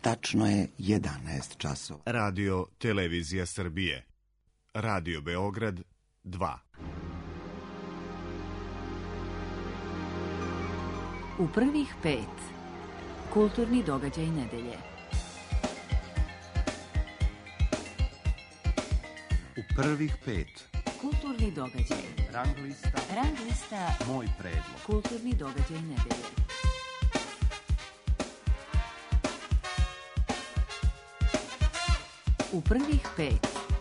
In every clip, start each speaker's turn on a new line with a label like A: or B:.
A: Tačno je 11 časova.
B: Radio Televizija Srbije. Radio Beograd 2.
C: U prvih 5. Kulturni događaj nedelje.
D: U prvih 5.
C: Kulturni događaj.
D: Rang lista. Moj predlog.
C: Kulturni događaj nedelje. U prvih 5.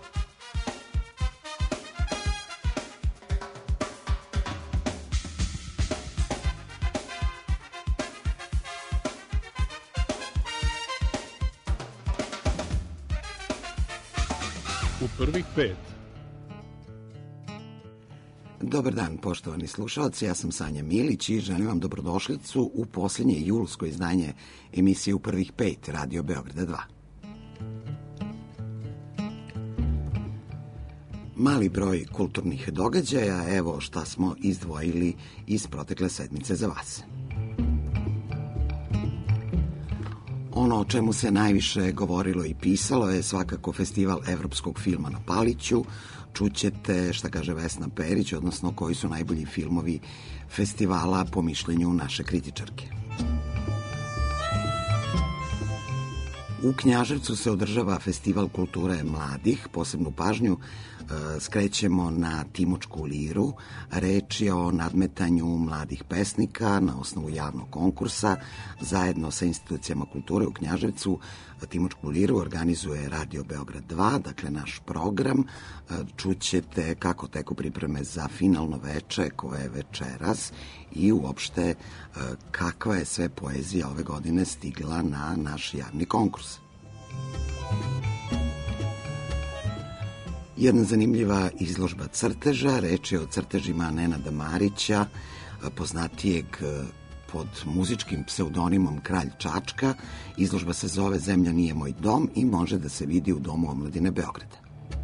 B: U prvih 5.
A: Dobar dan, poštovani slušalci, ja sam Sanja Milić i želim vam dobrodošlicu u posljednje julsko izdanje emisije U prvih 5 Radio Beograda 2. Mali broj kulturnih događaja, evo šta smo izdvojili iz protekle sedmice za vas. Ono o čemu se najviše govorilo i pisalo je svakako festival evropskog filma na Paliću. Čućete šta kaže Vesna Perić, odnosno koji su najbolji filmovi festivala po mišljenju naše kritičarke. U Knjaževcu se održava festival kulture mladih. Posebnu pažnju skrećemo na Timočku liru. Reč je o nadmetanju mladih pesnika na osnovu javnog konkursa. Zajedno sa institucijama kulture u Knjaževcu Timočku liru organizuje Radio Beograd 2, dakle naš program. Čućete kako teku pripreme za finalno veče koje je večeras i uopšte kakva je sve poezija ove godine stigla na naš javni konkurs. Jedna zanimljiva izložba crteža, reč je o crtežima Nenada Marića, poznatijeg pod muzičkim pseudonimom Kralj Čačka. Izložba se zove Zemlja nije moj dom i može da se vidi u Domu omladine Beograda.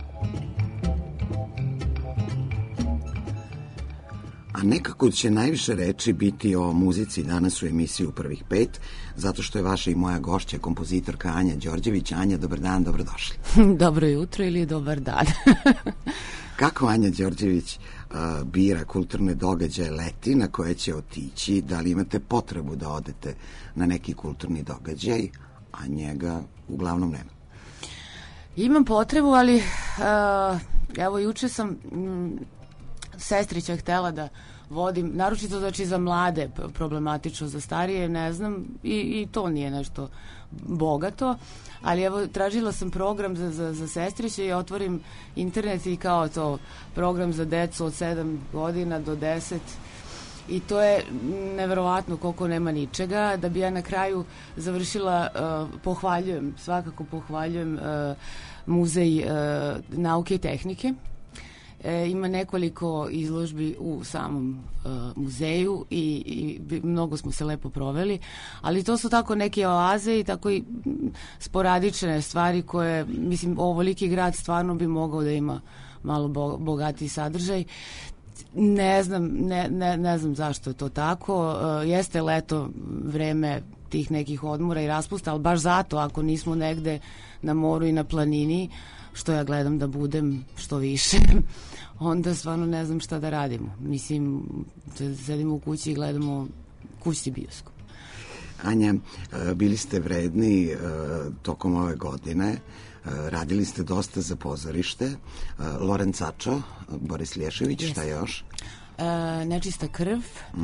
A: A nekako će najviše reči biti o muzici danas u emisiji U prvih 5, zato što je vaša i moja gošća, kompozitorka Anja Đorđević. Anja, dobar dan, dobrodošli.
E: Dobro jutro ili dobar dan.
A: Kako Anja Đorđević bira kulturne događaje leti na koje će otići? Da li imate potrebu da odete na neki kulturni događaj, a njega uglavnom nema?
E: Imam potrebu, ali evo juče sam sestrića htela da vodim, naročito znači za mlade, problematično, za starije ne znam i to nije nešto bogato, ali evo tražila sam program za sestriće i otvorim internet i kao to program za decu od 7 godina do 10 i to je neverovatno koliko nema ničega. Da bi ja na kraju završila, svakako pohvaljujem Muzej nauke i tehnike. Ima nekoliko izložbi u samom muzeju i mnogo smo se lepo proveli, ali to su tako neke oaze i tako i sporadične stvari koje, mislim, ovoliki grad stvarno bi mogao da ima malo bogatiji sadržaj. Ne znam zašto je to tako. Jeste leto vreme tih nekih odmora i raspusta, ali baš zato ako nismo negde na moru i na planini, što ja gledam da budem što više, onda stvarno ne znam šta da radimo. Mislim, sedimo u kući i gledamo kućni bioskop.
A: Anja, bili ste vredni tokom ove godine, radili ste dosta za pozorište. Loren Cačo, Boris Lješević, šta još?
E: Nečista krv.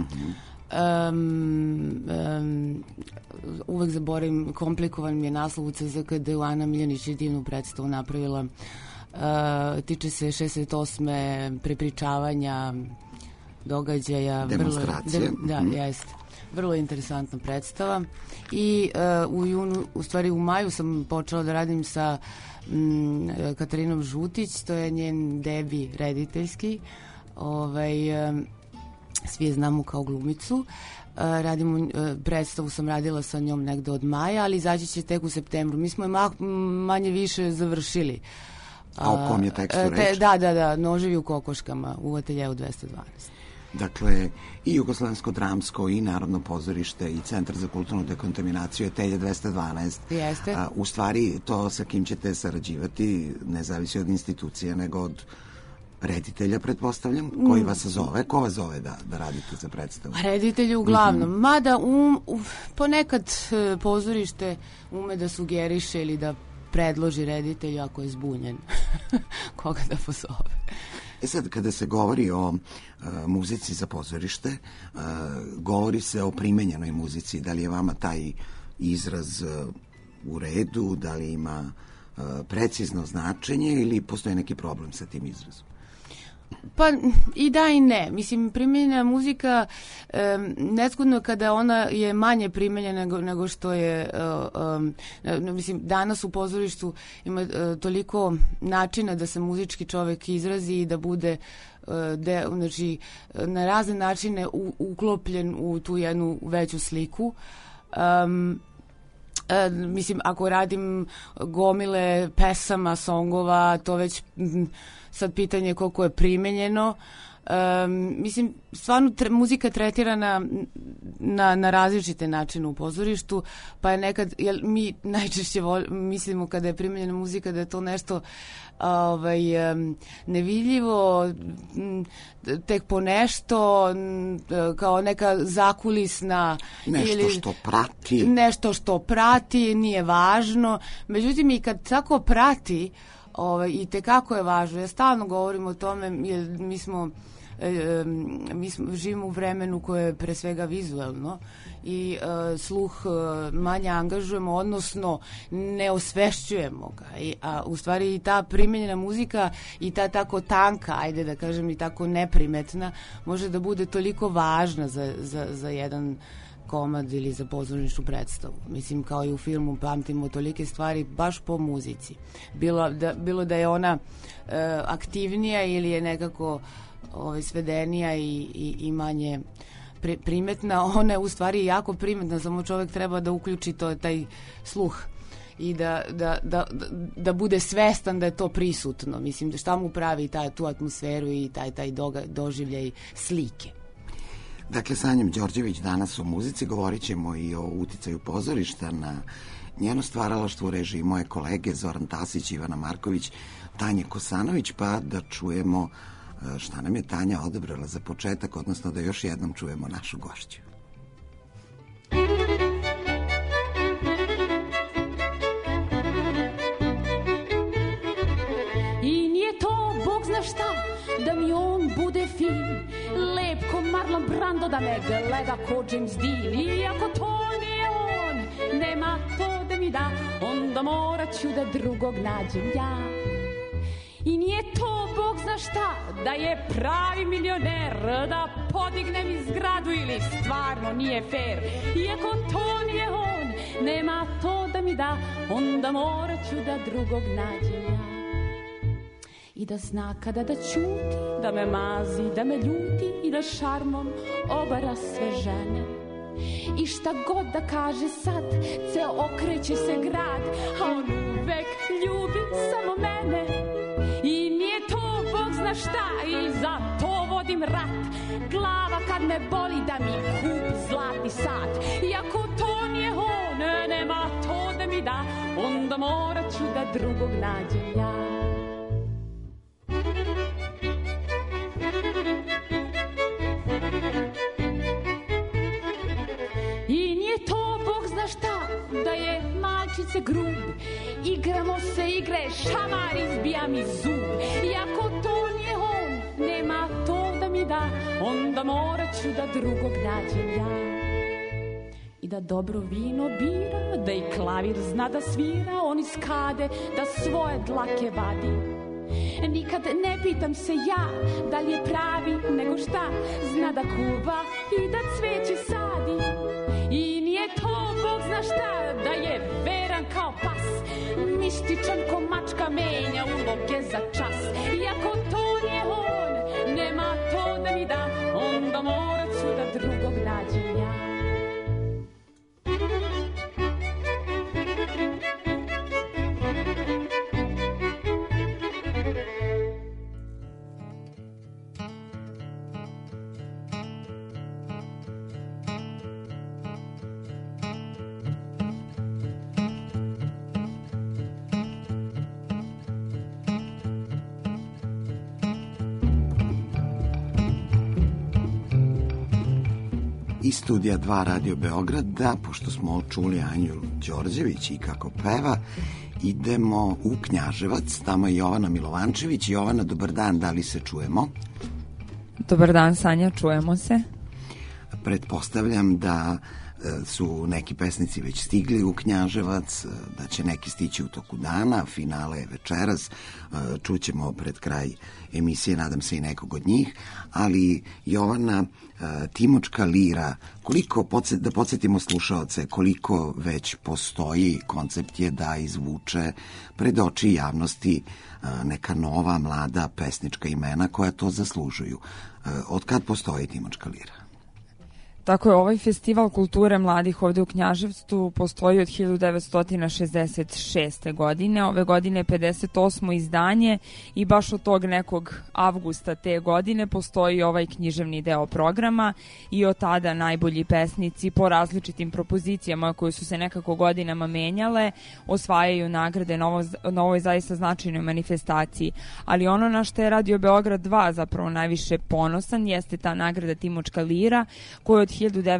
E: Uvek zaboravim, komplikovan mi je naslov u CZKD-u. Ana Miljanić je divnu predstavu napravila. Tiče se 68. prepričavanja događaja.
A: Demonstracije.
E: Jeste. Vrlo interesantna predstava. I u maju sam počela da radim sa Katarinom Žutić, to je njen debi rediteljski. Svi je znamo kao glumicu. Predstavu sam radila sa njom negde od maja, ali izaći će tek u septembru. Mi smo je manje više završili.
A: A o kom je tekstu reč?
E: Da, Noževi u kokoškama u ateljeu 212.
A: Dakle, i Jugoslovensko dramsko i Narodno pozorište i Centar za kulturnu dekontaminaciju je Telje 212.
E: Jeste.
A: U stvari, to sa kim ćete sarađivati ne zavisi od institucije, nego od reditelja, pretpostavljam, koji vas zove. Ko vas zove da radite za predstavu?
E: Reditelji uglavnom. Mada ponekad pozorište ume da sugeriše ili da predloži reditelju ako je zbunjen koga da pozove.
A: Sad, kada se govori o muzici za pozorište, govori se o primenjenoj muzici. Da li je vama taj izraz u redu, da li ima precizno značenje ili postoji neki problem sa tim izrazom?
E: Pa i da i ne. Mislim, primenjena muzika nezgodno kada ona je manje primenjena nego što je mislim, danas u pozorištu ima toliko načina da se muzički čovek izrazi i da bude znači, na razne načine uklopljen u tu jednu veću sliku. Mislim, ako radim gomile pesama, songova, to već sad pitanje koliko je primenjeno. Mislim, stvarno muzika je tretirana na različite načine u pozorištu, pa je nekad, jer mi najčešće mislimo kada je primenjena muzika da je to nešto nevidljivo, tek po nešto, kao neka zakulisna nešto što prati, nije važno. Međutim, i kad tako prati, i tekako je važno. Ja stalno govorim o tome, jer mi živimo u vremenu koje je pre svega vizuelno i sluh manje angažujemo, odnosno ne osvešćujemo ga. A u stvari i ta primenjena muzika i ta tako tanka, ajde da kažem i tako neprimetna, može da bude toliko važna za jedan komad ili za pozorničnu predstavu. Mislim, kao i u filmu pamtimo tolike stvari baš po muzici. Bilo da je ona aktivnija ili je nekako svedenija i manje primetna, ona je u stvari jako primetna, samo čovek treba da uključi taj sluh i da bude svestan da je to prisutno. Mislim, da šta mu pravi tu atmosferu i taj doživljaj slike.
A: Dakle, Sanja Đorđević danas u muzici, govorit ćemo i o uticaju pozorišta na njeno stvaralaštvo u režiji moje kolege Zoran Tasić, Ivana Marković, Tanje Kosanović, pa da čujemo šta nam je Tanja odabrala za početak, odnosno da još jednom čujemo našu gošću.
F: I nije to, Bog zna šta, da mi on bude fin, lep ko Marlon Brando, da me gleda ko James Dean. I ako to nije on, nema to da mi da, onda morat ću da drugog nađem ja. I nije to, Bog zna šta, da je pravi milioner, da podigne mi zgradu ili stvarno nije fair. I ako to nije on, nema to da mi da, onda morat ću da drugog nađem ja. I da zna kada da ćuti, da me mazi, da me ljuti i da šarmom obara sve žene. I šta god da kaže sad, ceo okreće se grad, a on uvek ljubi samo mene. I nije to, Bog zna šta, i za to vodim rat. Glava kad me boli da mi kupi zlatni sat. I ako to nije on, nema to da mi da, onda morat ću da drugog nađem ja. I nije to, Bog zna šta, da je malčice grub. Igramo se igre, šamar izbija mi zub. I ako to nije on, nema to da mi da, onda morat ću da drugog nađem ja. I da dobro vino bira, da i klavir zna da svira, on iz kade da svoje dlake vadi. Nikad ne pitam se ja da li je pravi nego šta, zna da kuva i da cveće sadi. I nije to, Bog zna šta, da je veran kao pas, mističan ko mačka menja uloge za čas. I ako to nije on, nema to da mi da, onda morat ću da drugog nađem ja.
A: Iz studija 2 Radio Beograda, pošto smo čuli Anju Đorđević i kako peva, idemo u Knjaževac, tamo je Jovana Milovančević. Jovana, dobar dan, da li se čujemo?
G: Dobar dan, Sanja, čujemo se.
A: Pretpostavljam da su neki pesnici već stigli u Knjaževac, da će neki stići u toku dana, finale je večeras, čućemo pred kraj emisije, nadam se i nekog od njih, ali Jovana, Timočka lira, koliko, da podsjetimo slušaoce, koliko već postoji, koncept je da izvuče pred oči javnosti neka nova, mlada pesnička imena koja to zaslužuju. Od kad postoji Timočka lira?
G: Tako je, ovaj festival kulture mladih ovde u Knjaževcu postoji od 1966. godine. Ove godine je 58. izdanje i baš od tog nekog avgusta te godine postoji ovaj književni deo programa i od tada najbolji pesnici po različitim propozicijama koje su se nekako godinama menjale osvajaju nagrade na ovoj zaista značajnoj manifestaciji. Ali ono na što je Radio Beograd 2 zapravo najviše ponosan jeste ta nagrada Timočka lira koja od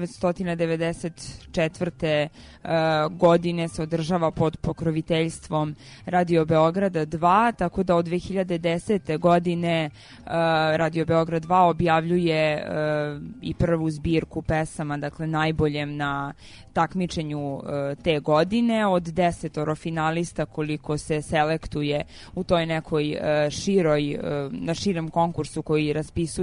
G: 1994. godine se održava pod pokroviteljstvom Radio Beograda 2, tako da od 2010. godine Radio Beograd 2 objavljuje i prvu zbirku pesama, dakle najboljem na takmičenju te godine. Od 10 finalista koliko se selektuje u toj nekoj na širem konkursu koji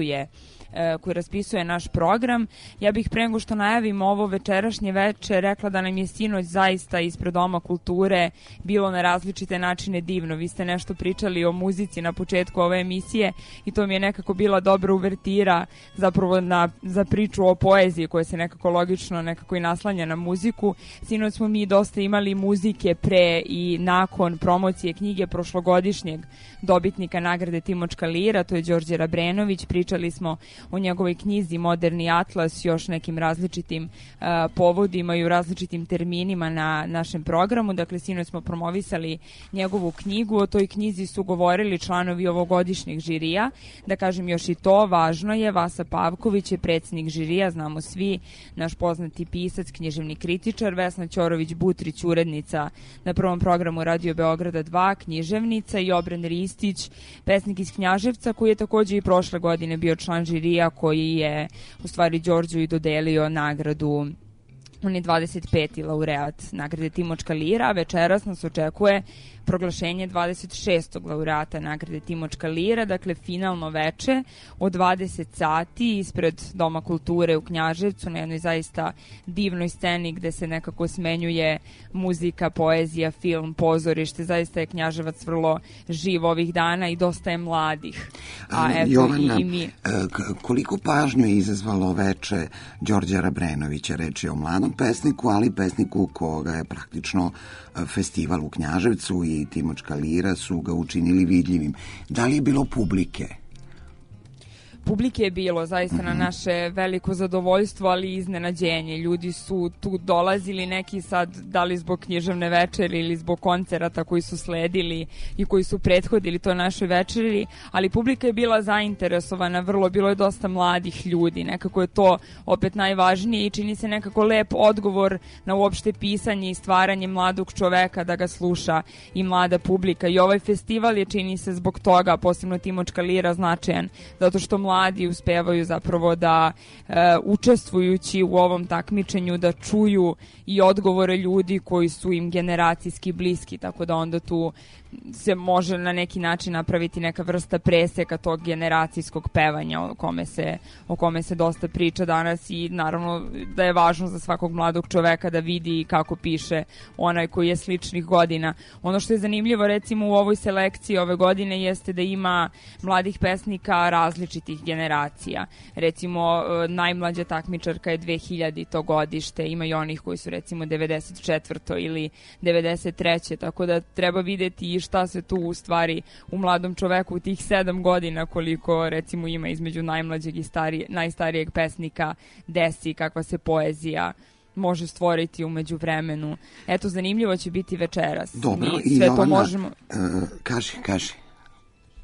G: raspisuje naš program. Ja bih pre nego što najavim ovo večerašnje veče rekla da nam je sinoć zaista ispred Doma kulture bilo na različite načine divno. Vi ste nešto pričali o muzici na početku ove emisije i to mi je nekako bila dobra uvertira zapravo za priču o poeziji koja se nekako logično nekako i naslanja na muziku. Sinoć smo mi dosta imali muzike pre i nakon promocije knjige prošlogodišnjeg dobitnika nagrade Timočka lira, to je Đorđe Rabrenović. Pričali smo o njegovoj knjizi Moderni atlas, još nekim različitim povodima i u različitim terminima na našem programu. Dakle, sinoć smo promovisali njegovu knjigu. O toj knjizi su govorili članovi ovogodišnjeg žirija. Da kažem još i to, važno je, Vasa Pavković je predsjednik žirija, znamo svi, naš poznati pisac, književni kritičar, Vesna Ćorović-Butrić, urednica na prvom programu Radio Beograda 2, književnica, i Obren Ristić, pesnik iz Knjaževca, koji je takođe i prošle godine bio član žirija, koji je u stvari Đorđu i dodelio nagradu. On je 25. laureat nagrade Timočka lira. Večeras nas očekuje proglašenje 26. laureata nagrade Timočka lira, dakle finalno veče od 20 sati ispred Doma kulture u Knjaževcu na jednoj zaista divnoj sceni gde se nekako smenjuje muzika, poezija, film, pozorište. Zaista je Knjaževac vrlo živ ovih dana i dosta je mladih.
A: Jovana, koliko pažnju je izazvalo veče Đorđa Rabrenovića? Reč je o mladom pesniku, ali pesniku koga je praktično festival u Knjaževcu i Timočka lira su ga učinili vidljivim. Da li je bilo publike?
G: Publike je bilo zaista na naše veliko zadovoljstvo, ali i iznenađenje. Ljudi su tu dolazili, neki sad da li zbog književne večeri ili zbog koncerata koji su sledili i koji su prethodili toj našoj večeri, ali publika je bila zainteresovana, bilo je dosta mladih ljudi. Nekako je to opet najvažnije i čini se nekako lep odgovor na uopšte pisanje i stvaranje mladog čoveka, da ga sluša i mlada publika. I ovaj festival je, čini se, zbog toga, posebno Timočka lira, značajan, zato što mladi uspevaju zapravo da učestvujući u ovom takmičenju da čuju i odgovore ljudi koji su im generacijski bliski, tako da onda tu se može na neki način napraviti neka vrsta preseka tog generacijskog pevanja o kome se dosta priča danas i naravno da je važno za svakog mladog čoveka da vidi kako piše onaj koji je sličnih godina. Ono što je zanimljivo recimo u ovoj selekciji ove godine jeste da ima mladih pesnika različitih generacija. Recimo najmlađa takmičarka je 2000. godište, ima i onih koji su recimo 94. ili 93. Tako da treba videti i šta se tu u stvari u mladom čoveku u tih 7 godina koliko recimo ima između najmlađeg i najstarijeg pesnika desi, kakva se poezija može stvoriti umeđu vremenu. Eto, zanimljivo će biti večeras.
A: Dobro,
G: mi sve to možemo...
A: Kaži.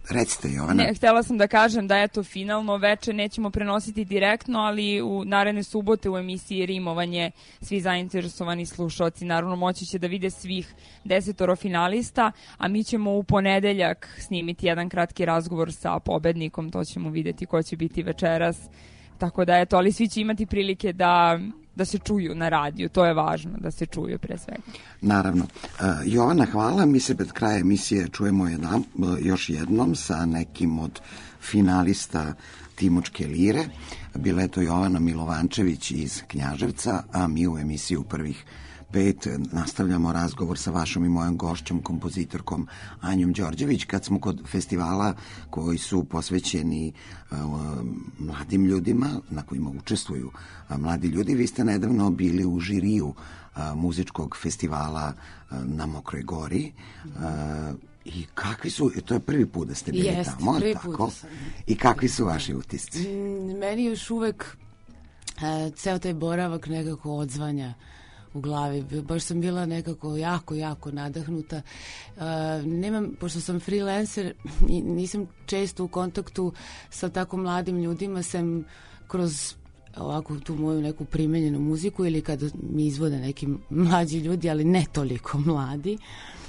A: Recite, Jovana.
G: Ne, htjela sam da kažem da eto finalno veče nećemo prenositi direktno, ali u naredne subote u emisiji Rimovanje svi zainteresovani slušalci naravno moći će da vide svih 10 finalista, a mi ćemo u ponedeljak snimiti jedan kratki razgovor sa pobednikom, to ćemo vidjeti ko će biti večeras. Tako da eto, ali svi će imati prilike da se čuju na radiju, to je važno, da se čuju pre svega.
A: Naravno. Jovana, hvala. Mi se pred kraja emisije čujemo još jednom sa nekim od finalista Timočke lire. Bila je to Jovana Milovančević iz Knjaževca, a mi u emisiji u prvih 5 nastavljamo razgovor sa vašom i mojom gošćom, kompozitorkom Anjom Đorđević, kad smo kod festivala koji su posvećeni mladim ljudima, na kojima učestvuju mladi ljudi. Vi ste nedavno bili u žiriju muzičkog festivala na Mokroj Gori. I kakvi su, to je prvi put da ste bili tamo, tako? I kakvi su vaši utisci?
E: Meni još uvek ceo taj boravak nekako odzvanja u glavi. Baš sam bila nekako jako nadahnuta. Pošto sam freelancer, nisam često u kontaktu sa tako mladim ljudima, sam kroz ovako tu moju neku primenjenu muziku ili kada mi izvode neki mlađi ljudi, ali ne toliko mladi.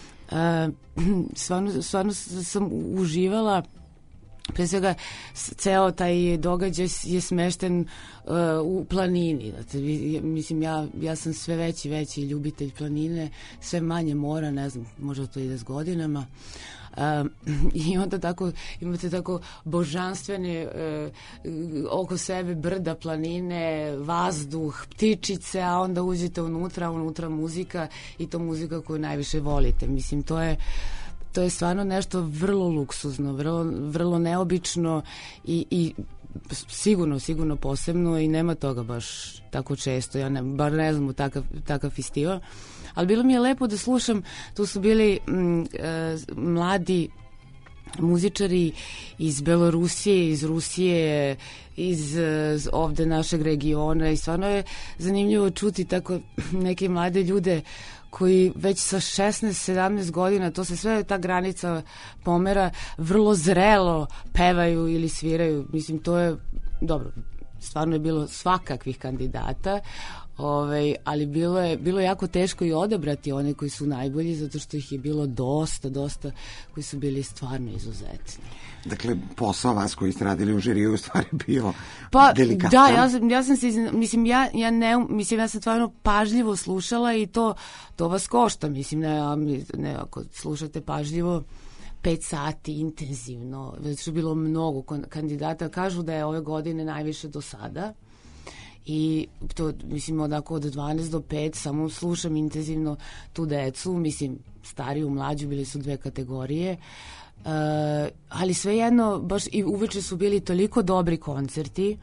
E: Stvarno sam uživala. Pre svega, ceo taj događaj je smešten u planini. Mislim, ja sam sve veći ljubitelj planine, sve manje mora, ne znam, možda to ide s godinama. I onda tako imate tako božanstvene oko sebe brda, planine, vazduh, ptičice, a onda uđete unutra muzika i to muzika koju najviše volite. Mislim, to je stvarno nešto vrlo luksuzno, vrlo neobično i sigurno posebno i nema toga baš tako često. Ja bar ne znam u takav festival. Ali bilo mi je lepo da slušam, tu su bili mladi muzičari iz Belorusije, iz Rusije, iz ovde našeg regiona i stvarno je zanimljivo čuti tako neke mlade ljude koji već sa 16-17 godina, to se sve ta granica pomera, vrlo zrelo pevaju ili sviraju. Mislim, to je dobro, stvarno je bilo svakakvih kandidata, ali bilo je jako teško i odabrati one koji su najbolji, zato što ih je bilo dosta koji su bili stvarno izuzetni.
A: Dakle, posao vas koji ste radili u žiriju u stvari bio delikatan.
E: Da, ja sam se, mislim, ja sam stvarno pažljivo slušala i to vas košta, mislim, ne ako slušate pažljivo 5 sati intenzivno, već je bilo mnogo kandidata, kažu da je ove godine najviše do sada. I to, mislim, onako od 12 do 5 samo slušam intenzivno tu decu, mislim, stariju, mlađu, bili su 2 kategorije, ali svejedno, baš i uveče su bili toliko dobri koncerti,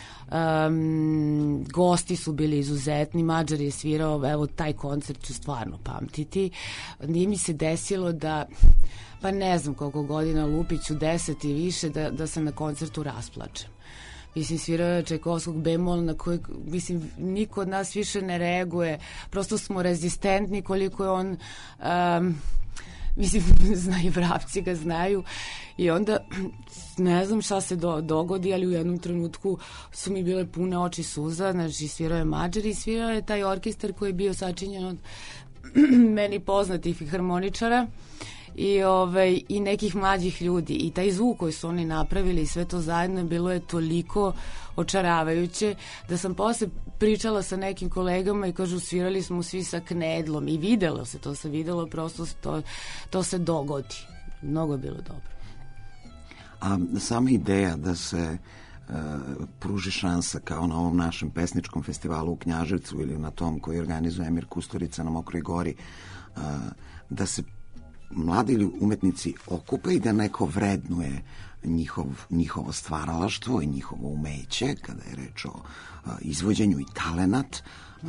E: gosti su bili izuzetni, Mađar je svirao, evo taj koncert ću stvarno pamtiti, nije mi se desilo da, pa ne znam koliko godina, lupiću 10 i više, da sam na koncertu rasplačem. Mislim, svirao je Čajkovskog bemol na koji, mislim, niko od nas više ne reaguje. Prosto smo rezistentni koliko je on, mislim, znaju vrapci ga znaju. I onda, ne znam šta se dogodi, ali u jednom trenutku su mi bile pune oči suza. Znači, svirao je Mađar i svirao je taj orkestar koji je bio sačinjen od meni poznatih harmoničara. I nekih mlađih ljudi i taj zvuk koji su oni napravili i sve to zajedno bilo je toliko očaravajuće da sam posle pričala sa nekim kolegama i kažu svirali smo svi sa knedlom i videlo se, to se videlo, prosto to se dogodi. Mnogo je bilo dobro.
A: A sama ideja da se pruži šansa kao na ovom našem pesničkom festivalu u Knjaževcu ili na tom koji organizuje Emir Kusturica na Mokroj Gori, da se mladi umetnici okupe i da neko vrednuje njihovo stvaralaštvo i njihovo umeće, kada je reč o izvođenju i talenat.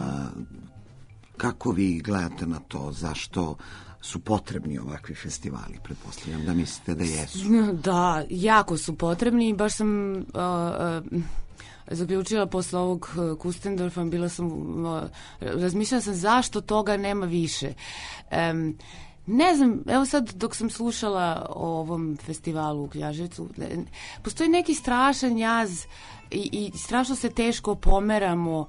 A: Kako vi gledate na to? Zašto su potrebni ovakvi festivali? Pretpostavljam da mislite da jesu.
E: Da, jako su potrebni i baš sam zaključila posle ovog Kustendorfa, razmišljala sam zašto toga nema više. Ne znam, evo sad dok sam slušala o ovom festivalu u Knjaževcu, postoji neki strašan jaz i strašno se teško pomeramo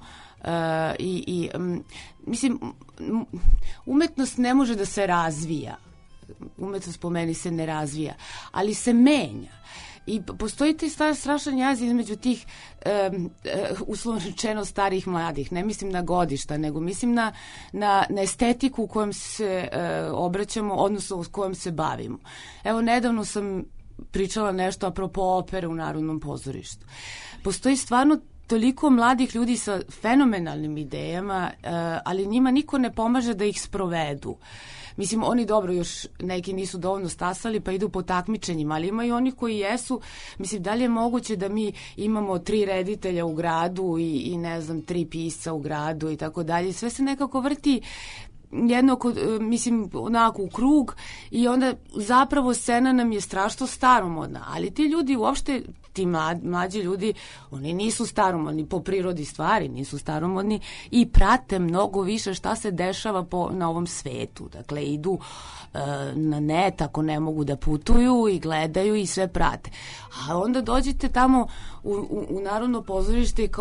E: mislim, umetnost ne može da se razvija. Umetnost po meni se ne razvija, ali se menja. I postoji taj strašan jaz između tih uslovno rečeno starih mladih. Ne mislim na godišta, nego mislim na estetiku u kojom se obraćamo, odnosno s kojom se bavimo. Evo, nedavno sam pričala nešto apropo opere u Narodnom pozorištu. Postoji stvarno toliko mladih ljudi sa fenomenalnim idejama, ali njima niko ne pomaže da ih sprovedu. Mislim, oni dobro, još neki nisu dovoljno stasali pa idu po takmičenjima, ali ima i oni koji jesu. Mislim, da li je moguće da mi imamo 3 reditelja u gradu i ne znam, 3 pisca u gradu i tako dalje. Sve se nekako vrti jedno, mislim, onako u krug i onda zapravo scena nam je strašno staromodna, ali ti ljudi uopšte, ti mlađi ljudi, oni nisu staromodni po prirodi stvari, nisu staromodni i prate mnogo više šta se dešava na ovom svetu. Dakle, idu na net ako ne mogu da putuju i gledaju i sve prate. A onda dođete tamo u Narodno pozorište i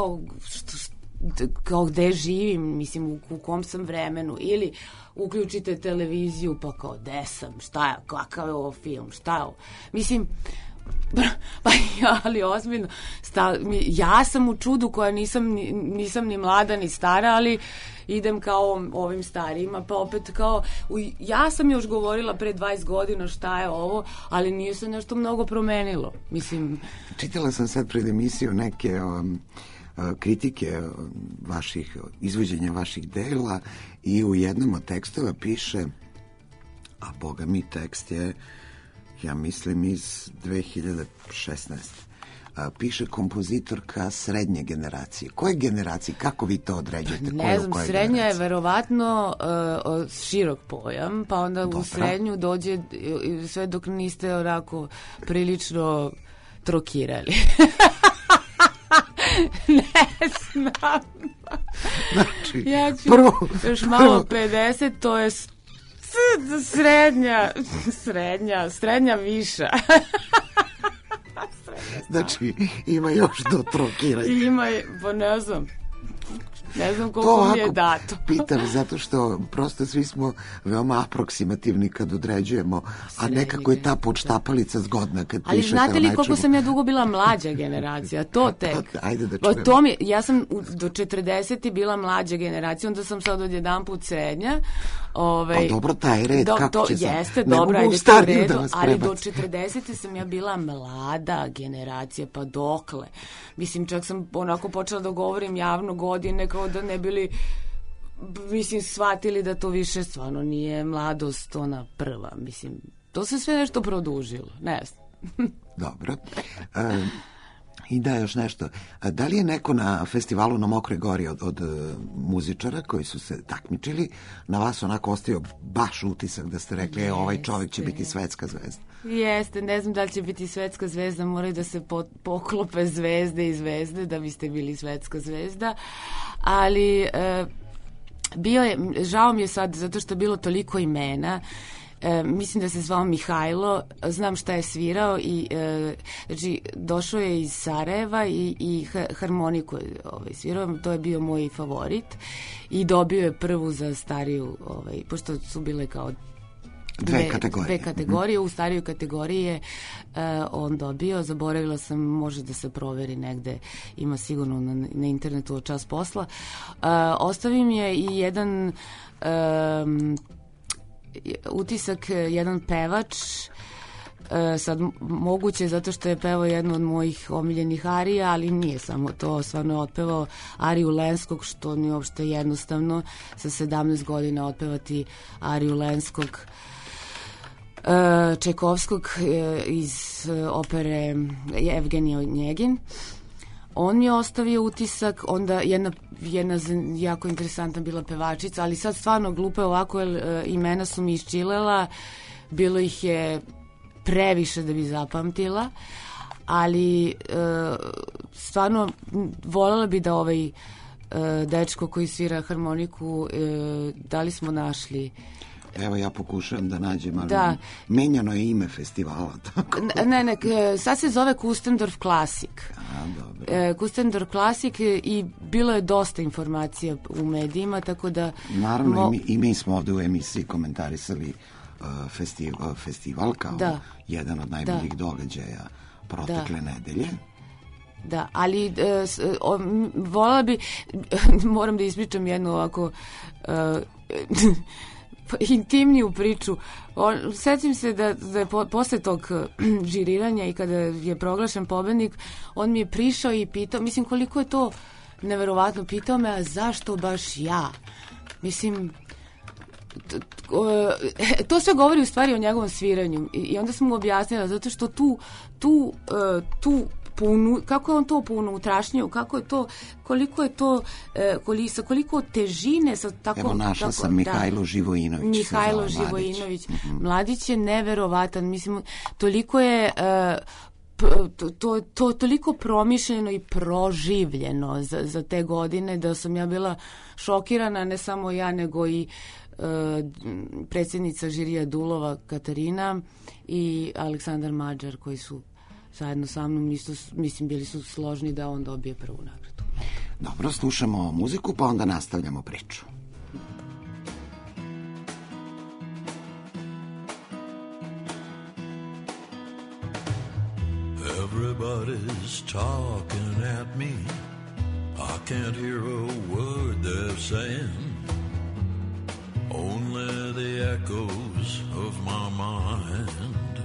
E: kao gde živim, mislim, u kom sam vremenu, ili uključite televiziju pa kao gde sam, šta je, kakav je ovo film, šta je ovo. Mislim, pa ali ozbiljno, ja sam u čudu koja nisam ni mlada ni stara, ali idem kao ovim starijima, pa opet kao, ja sam još govorila pre 20 godina šta je ovo, ali nije se nešto mnogo promenilo. Mislim,
A: čitala sam sad pred emisiju neke kritike izvođenja vaših dela i u jednom od tekstova piše, a boga mi tekst je, ja mislim, iz 2016. Piše kompozitorka srednje generacije. Koje generacije? Kako vi to određujete?
E: Ne znam, srednja je verovatno širok pojam, pa onda u srednju dođe sve dok niste onako prilično trokirali. Ne znam.
A: Znači,
E: ja ću još malo 50, to je srednja viša.
A: Znači, ima još do trokiranja.
E: Ima, pa ne znam koliko mi je dato.
A: Pitam, zato što prosto svi smo veoma aproksimativni kad određujemo, a nekako je ta podštapalica zgodna kad
E: ali
A: pišete o nečemu.
E: Ali znate li koliko sam ja dugo bila mlađa generacija? To tek.
A: Ajde da čujemo.
E: Ja sam do 40 bila mlađa generacija, onda sam sad odjedanput srednja.
A: Pa dobro, taj red, kako će sam?
E: Jeste, dobro, ajde to u redu, ali do 40 sam ja bila mlada generacija, pa dokle? Mislim, čak sam onako počela da govorim javno godine, kao da ne bili, mislim, shvatili da to više stvarno nije mladost ona prva. Mislim, to se sve nešto produžilo, ne znam.
A: Dobro. I da, još nešto. Da li je neko na festivalu na Mokroj Gori od muzičara koji su se takmičili na vas onako ostavio baš utisak da ste rekli ovaj čovjek će biti svetska zvezda?
E: Jeste, ne znam da li će biti svetska zvezda, moraju da se poklope zvezde i zvezde da biste bili svetska zvezda, ali bio je, žao mi je sad zato što je bilo toliko imena. Mislim da se zvao Mihajlo, znam šta je svirao i znači došao je iz Sarajeva i harmoniku svirao, to je bio moj favorit i dobio je prvu za stariju, pošto su bile kao dve kategorije. U starijoj kategoriji je on dobio, zaboravila sam, može da se proveri negde, ima sigurno na internetu od čas posla. Ostavim je i jedan utisak, jedan pevač, sad moguće zato što je pevao jednu od mojih omiljenih arija, ali nije samo to, stvarno je otpevao ariju Lenskog, što nije uopšte jednostavno sa 17 godina otpevati ariju Lenskog, Čajkovskog iz opere Evgenij Onjegin. On mi je ostavio utisak, onda jedna jako interesantna bila pevačica, ali sad stvarno glupe ovako, jer imena su mi iščilela, bilo ih je previše da bi zapamtila, ali stvarno voljela bi da ovaj dečko koji svira harmoniku, da li smo našli
A: Evo ja pokušavam da nađem, ali menjano je ime festivala. Tako.
E: Ne, sad se zove Kustendorf Classic.
A: Dobro.
E: Kustendorf Classic i bilo je dosta informacija u medijima, tako da...
A: Naravno, i mi smo ovde u emisiji komentarisali festival kao jedan od najboljih događaja protekle nedelje.
E: Da, ali voljela bi, moram da ispričam jednu ovako intimniju priču. Sećam se da je posle tog žiriranja i kada je proglašen pobednik, on mi je prišao i pitao, mislim koliko je to neverovatno, pitao me, a zašto baš ja? Mislim, to sve govori u stvari o njegovom sviranju i onda sam mu objasnila, zato što tu kako je on to pounutrašnjio, kako je to, koliko je to, sa koliko težine, sa tako...
A: Evo našla sam Mihajlo Živojinović.
E: Mihajlo Živojinović. Mladić je neverovatan, mislim, toliko je... To toliko promišljeno i proživljeno za te godine da sam ja bila šokirana, ne samo ja, nego i predsjednica žirija Dulova Katarina i Aleksandar Mađar, koji su zajedno sa mnom isto, mislim, bili su složni da on dobije prvu nagradu.
A: Dobro, slušamo muziku pa onda nastavljamo priču.
H: Everybody's talking at me. I can't hear a word they're saying. Only the echoes of my mind.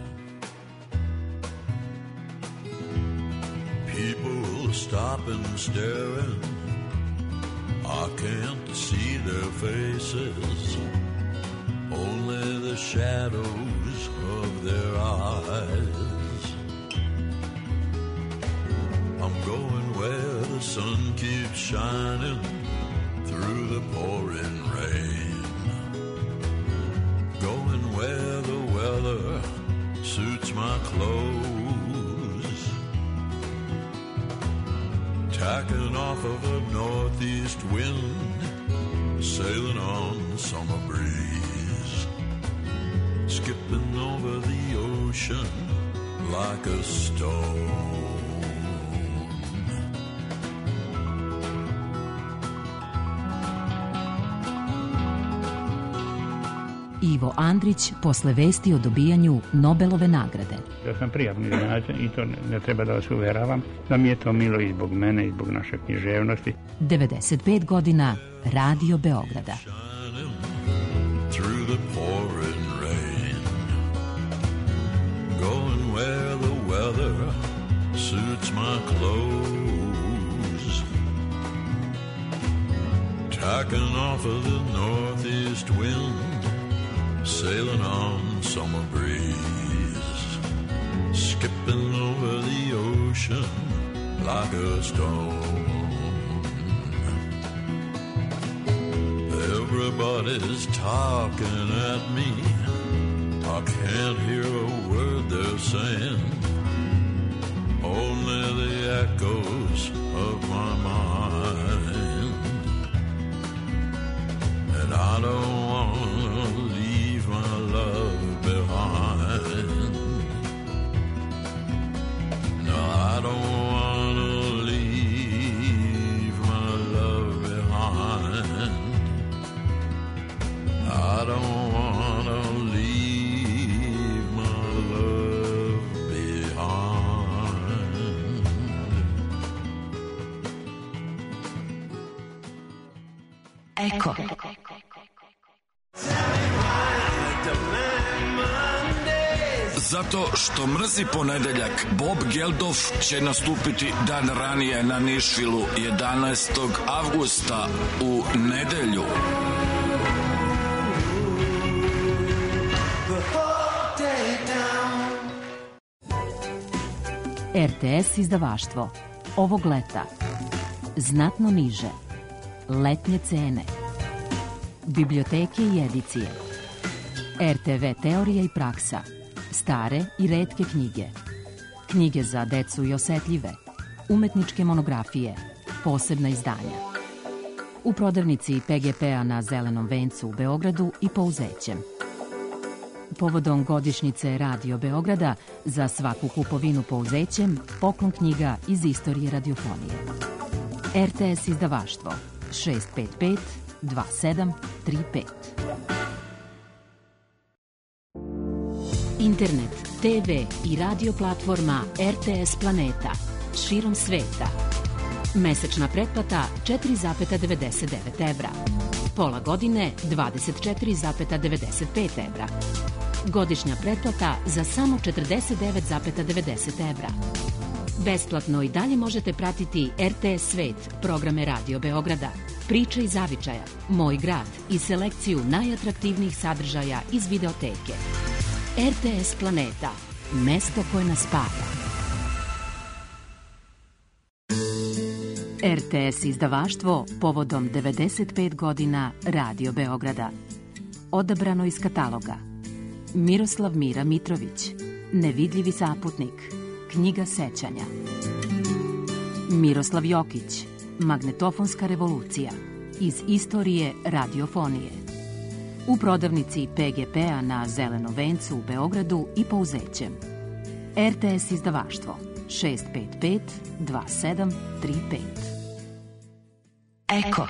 H: People stop and staring. I can't see their faces. Only the shadows of their eyes. I'm going where the sun keeps shining through the pouring rain. Going where the weather suits my clothes. Tacking off of a northeast wind, sailing on summer breeze. Skipping over the ocean like a stone.
I: Ivo Andrić posle vesti o dobijanju Nobelove nagrade.
J: Ja sam prijatno iznenađen i to ne treba da vas uveravam, da mi je to milo i zbog mene i zbog naše književnosti.
I: 95 godina Radio Beograda.
H: Through the pouring rain, going where the weather suits my clothes, tacking off of the northeast wind, sailing on summer breeze, skipping over the ocean like a stone. Everybody's talking at me. I can't hear a word they're saying. Only the echoes of my mind. And I don't want to leave my love behind. No, I don't want to leave my love behind. I don't want to leave my love behind.
I: Eko.
K: Zato što mrzi ponedeljak, Bob Geldof će nastupiti dan ranije na Nišvilu 11. avgusta u nedelju.
I: RTS izdavaštvo. Ovog leta. Znatno niže. Letnje cene. Biblioteke i edicije. RTV teorija i praksa. Stare i retke knjige. Knjige za decu i osetljive. Umetničke monografije. Posebna izdanja. U prodavnici PGP-a na Zelenom vencu u Beogradu i Pouzećem. povodom godišnjice Radio Beograda za svaku kupovinu pouzećem poklon knjiga iz istorije radiofonije. RTS izdavaštvo 655 2735. Internet, TV i radio platforma RTS Planeta širom sveta. Mesečna pretplata 4,99 evra. Pola godine 24,95 evra. Godišnja pretplata za samo 49,90 evra. Besplatno i dalje možete pratiti RTS Svet, programe Radio Beograda, Priče iz zavičaja, Moj grad i selekciju najatraktivnijih sadržaja iz videoteke. RTS Planeta, mesto koje nas spaja. RTS izdavaštvo povodom 95 godina Radio Beograda. Odabrano iz kataloga: Miroslav Mira Mitrović, Nevidljivi saputnik, Knjiga sećanja. Miroslav Jokić, Magnetofonska revolucija, iz istorije radiofonije. U prodavnici PGP-a na Zelenom vencu u Beogradu i pouzećem. RTS izdavaštvo 655 2735. Eko.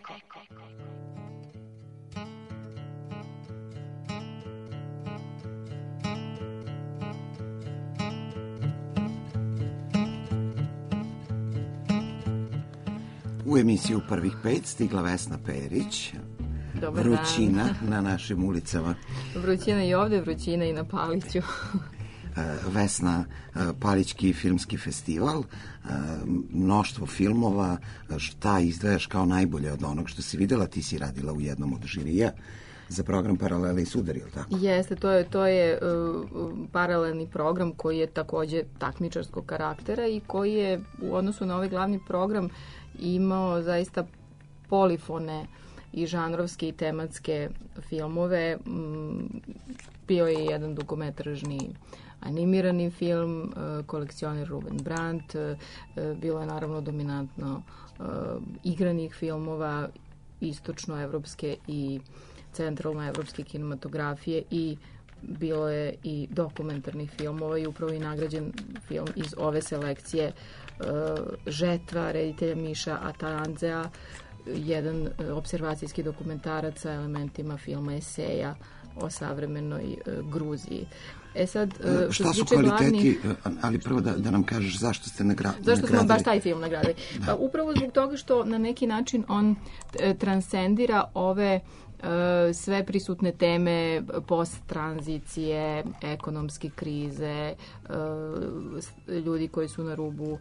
A: U emisiju Prvih pet stigla Vesna Perić.
L: Dobar
A: vrućina
L: dan.
A: Na našim ulicama.
L: Vrućina i ovde, vrućina i na Paliću.
A: Vesna, Palićki filmski festival, mnoštvo filmova, šta izdvajaš kao najbolje od onog što si videla? Ti si radila u jednom od žirija za program Paralele i sudari, ili tako?
L: Jeste, to je paralelni program koji je takođe takmičarskog karaktera i koji je u odnosu na ovaj glavni program imao zaista polifone i žanrovske i tematske filmove. Bio je jedan dugometražni animirani film, kolekcioner Ruben Brandt, bilo je naravno dominantno igranih filmova istočnoevropske i centralnoevropske kinematografije i bilo je i dokumentarnih filmova i upravo i nagrađen film iz ove selekcije Žetva reditelja Miša Atanzea, jedan observacijski dokumentarac sa elementima filma eseja o savremenoj Gruziji. Sad,
A: šta su kvaliteti, ali prvo da nam kažeš zašto ste nagradili?
L: Zašto smo baš taj film nagradili? Pa, upravo zbog toga što na neki način on transcendira ove sve prisutne teme post-tranzicije, ekonomske krize, ljudi koji su na rubu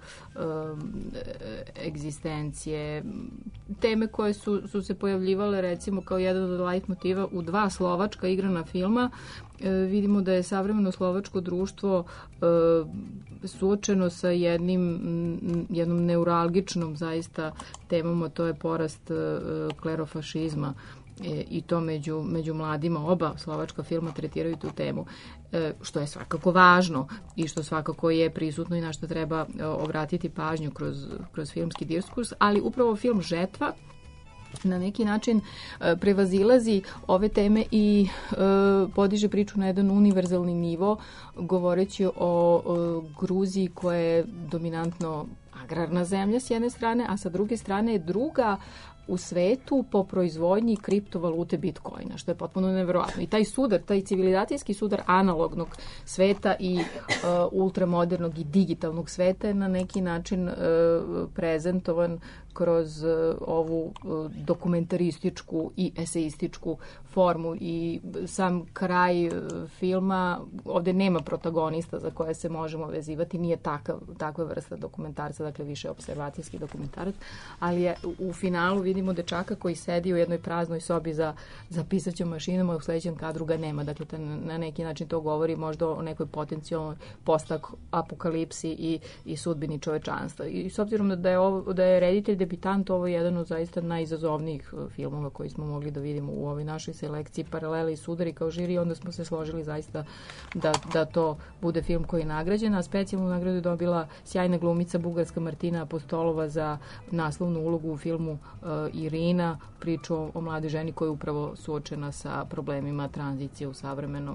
L: egzistencije, teme koje su se pojavljivale recimo kao jedan od light motiva u dva slovačka igrana filma. Vidimo da je savremeno slovačko društvo suočeno sa jednom neuralgičnom zaista temom, a to je porast klerofašizma i to među mladima. Oba slovačka filma tretiraju tu temu, što je svakako važno i što svakako je prisutno i na što treba obratiti pažnju kroz filmski diskurs, ali upravo film Žetva na neki način prevazilazi ove teme i podiže priču na jedan univerzalni nivo, govoreći o Gruziji koja je dominantno agrarna zemlja s jedne strane, a sa druge strane je druga u svetu po proizvodnji kriptovalute Bitcoina, što je potpuno neverovatno. I taj sudar, taj civilizacijski sudar analognog sveta i ultramodernog i digitalnog sveta je na neki način prezentovan kroz ovu dokumentarističku i eseističku formu i sam kraj filma, ovde nema protagonista za koje se možemo vezivati, nije takva vrsta dokumentarca, dakle više observacijski dokumentarac, ali je u finalu vidimo dečaka koji sedi u jednoj praznoj sobi za pisaćom mašinom, a u sledećem kadru ga nema, dakle na neki način to govori možda o nekoj potencijalnoj post-apokalipsi i sudbini čovečanstva. I s obzirom da je reditelj debitant, ovo je jedan od zaista najizazovnijih filmova koji smo mogli da vidimo u ovoj našoj selekciji Paralele i sudari kao žiri, onda smo se složili zaista da to bude film koji je nagrađen, a specijalnu nagradu je dobila sjajna glumica bugarska Martina Apostolova za naslovnu ulogu u filmu Irina, priču o mladoj ženi koja je upravo suočena sa problemima tranzicije u savremenom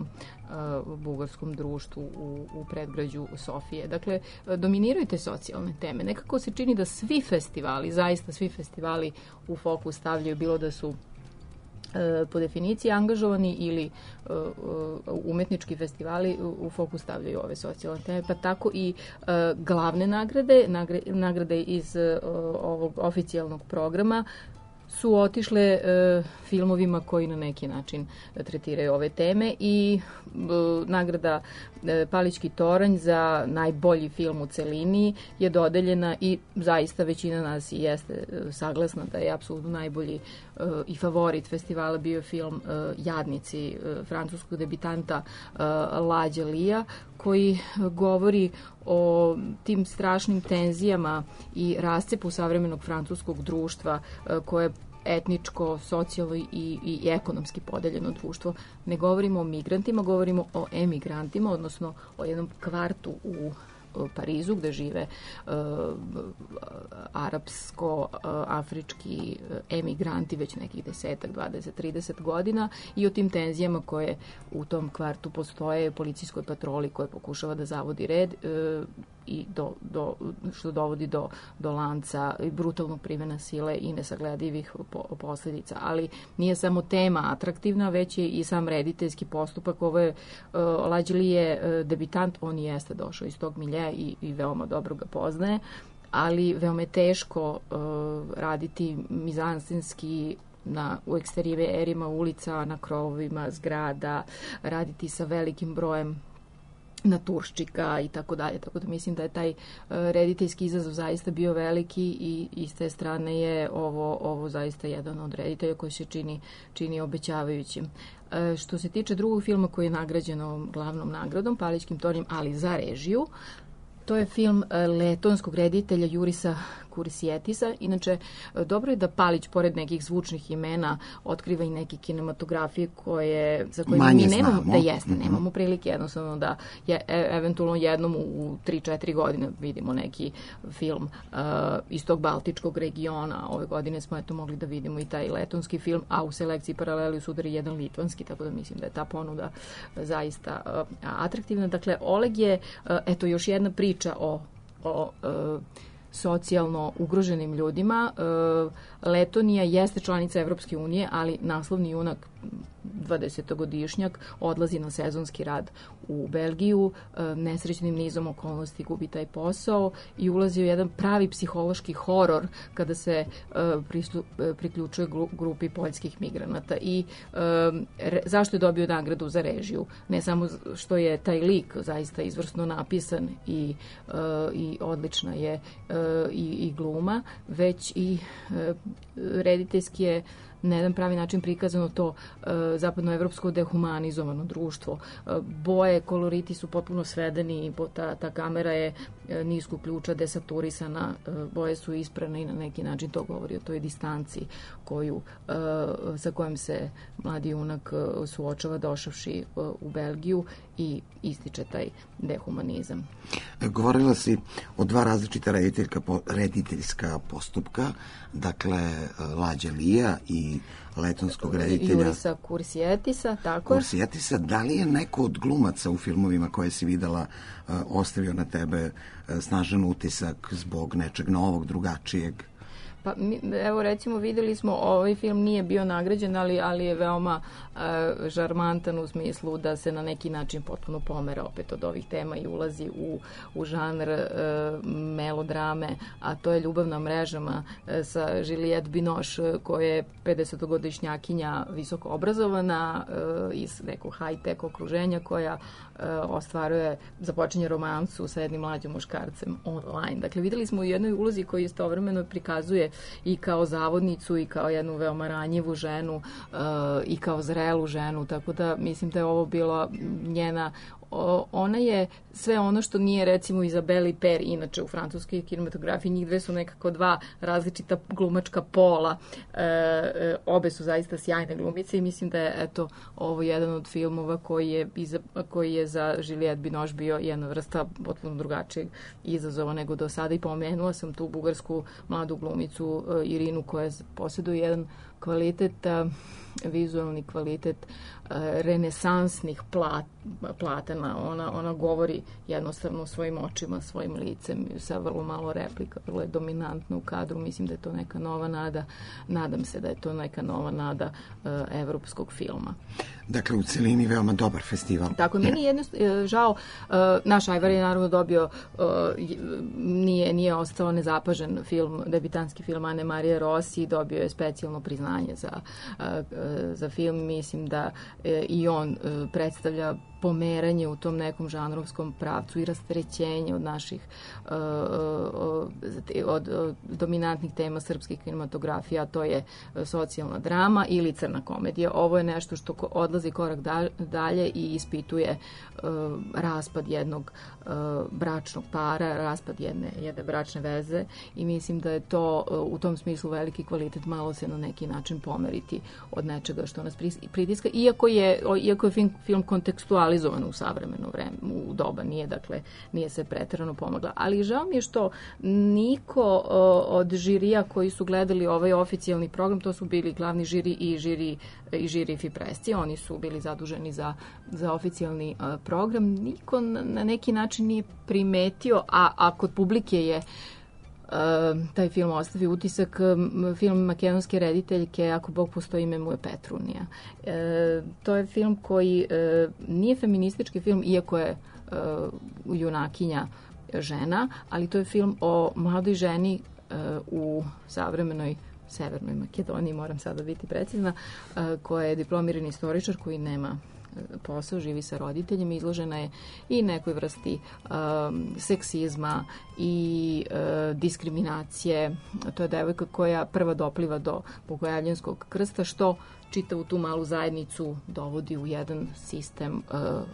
L: bugarskom društvu u predgrađu Sofije. Dakle, dominiraju te socijalne teme. Nekako se čini da svi festivali, zaista svi festivali u fokus stavljaju, bilo da su po definiciji angažovani ili umetnički festivali u fokus stavljaju ove socijalne teme, pa tako i glavne nagrade iz ovog oficijalnog programa su otišle filmovima koji na neki način tretiraju ove teme i nagrada Palićki toranj za najbolji film u celini je dodeljena i zaista većina nas i jeste saglasna da je apsolutno najbolji i favorit festivala bio film Jadnici francuskog debitanta Lađa Lija, koji govori o tim strašnim tenzijama i rascepu savremenog francuskog društva koje je etničko, socijalno i ekonomski podeljeno društvo. Ne govorimo o migrantima, govorimo o emigrantima, odnosno o jednom kvartu u Parizu gde žive arapsko-afrički emigranti već nekih 10, 20, 30 godina i o tim tenzijama koje u tom kvartu postoje, policijskoj patroli koja pokušava da zavodi red i što dovodi do lanca i brutalnog primjena sile i nesagledivih posljedica. Ali nije samo tema atraktivna, već je i sam rediteljski postupak. Ovo je Lađa Li je debitant, on jeste došao iz tog miljeja i veoma dobro ga poznaje, ali veoma je teško raditi mizansenski u eksterijerima ulica, na krovovima zgrada, raditi sa velikim brojem naturščika i tako dalje. Tako da mislim da je taj rediteljski izazov zaista bio veliki i s te strane je ovo zaista jedan od reditelja koji se čini obećavajućim. Što se tiče drugog filma koji je nagrađen ovom glavnom nagradom, Palićkim toranjem, ali za režiju, to je film letonskog reditelja Jurisa Kursijetisa. Inače, dobro je da Palić, pored nekih zvučnih imena, otkriva i neke kinematografije za koje mi nemamo, nemamo prilike jednostavno da eventualno jednom u 3-4 godine vidimo neki film iz tog baltičkog regiona. Ove godine smo mogli da vidimo i taj letonski film, a u selekciji paraleli sudari jedan litvanski, tako da mislim da je ta ponuda zaista atraktivna. Dakle, Oleg je, još jedna priča o socijalno ugroženim ljudima. Letonija jeste članica Evropske unije, ali naslovni junak 20-godišnjak odlazi na sezonski rad u Belgiju, nesrećnim nizom okolnosti gubi taj posao i ulazi u jedan pravi psihološki horor kada se priključuje grupi poljskih migranata. I zašto je dobio nagradu za režiju? Ne samo što je taj lik zaista izvrsno napisan i odlična je i gluma, već i rediteljski je na jedan pravi način prikazano to zapadnoevropsko dehumanizovano društvo. Boje, koloriti su potpuno svedeni, ta kamera je niskog ključa, desaturisana, boje su isprane i na neki način to govori o toj distanci sa kojom se mladi junak suočava došavši u Belgiju i ističe taj dehumanizam.
A: Govorila si o dva različita rediteljska postupka, dakle Lađa Lija i letonskog reditelja
L: Jurisa Kursijetisa, tako?
A: Kursijetisa, da li je neko od glumaca u filmovima koje si videla ostavio na tebe snažan utisak zbog nečeg novog, drugačijeg?
L: Pa evo recimo videli smo, ovaj film nije bio nagrađen, ali je veoma žarmantan u smislu da se na neki način potpuno pomera opet od ovih tema i ulazi u žanr melodrame, a to je Ljubav na mrežama sa Juliette Binoche, koja je 50-godišnjakinja visoko obrazovana iz nekog high-tech okruženja koja ostvaruje, započinje romansu sa jednim mlađim muškarcem online. Dakle, videli smo u jednoj ulozi koji istovremeno prikazuje i kao zavodnicu i kao jednu veoma ranjivu ženu i kao zrelu ženu, tako da mislim da je ovo bila njena ona je sve ono što nije recimo Izabela i Per, inače u francuskoj kinematografiji, njih dve su nekako dva različita glumačka pola. Obe su zaista sjajne glumice i mislim da je eto ovo jedan od filmova koji je za Juliette Binoche bio jedna vrsta potpuno drugačijeg izazova nego do sada i pomenula sam tu bugarsku mladu glumicu Irinu koja posjeduje jedan kvalitet, vizualni kvalitet renesansnih platana. Ona govori jednostavno svojim očima, svojim licem, sa vrlo malo replika, vrlo je dominantna u kadru. Mislim da je to neka nova nada. Nadam se da je to neka nova nada evropskog filma.
A: Dakle, u celini veoma dobar festival.
L: Tako, meni je žao, naš Ajvar je naravno dobio, nije ostao nezapažen film, debitanski film Ane Marije Rossi, dobio je specijalno priznanje za film. Mislim da i on predstavlja pomeranje u tom nekom žanrovskom pravcu i rasterećenje od naših od dominantnih tema srpskih kinematografija, a to je socijalna drama ili crna komedija. Ovo je nešto što odlazi korak dalje i ispituje raspad jednog bračnog para, raspad jedne bračne veze i mislim da je to u tom smislu veliki kvalitet, malo se na neki način pomeriti od nečega što nas pritiska, iako je film kontekstualizovan u savremeno vreme, u doba, nije se preterano pomogla. Ali žao mi je što niko od žirija koji su gledali ovaj oficijalni program, to su bili glavni žiri i žiri Fipresci, oni su bili zaduženi za oficijalni program, niko na neki način nije primetio, a kod publike je taj film ostavi utisak, film makedonske rediteljke Ako Bog postoji, ime mu je Petrunija. To je film koji nije feministički film, iako je junakinja žena, ali to je film o mladoj ženi u savremenoj Severnoj Makedoniji, moram sada biti precizna, koja je diplomirani istoričar koji nema posao, živi sa roditeljima, izložena je i nekoj vrsti seksizma i diskriminacije. To je devojka koja prva dopliva do Bogojavljanskog krsta, što čitavu tu malu zajednicu dovodi u jedan sistem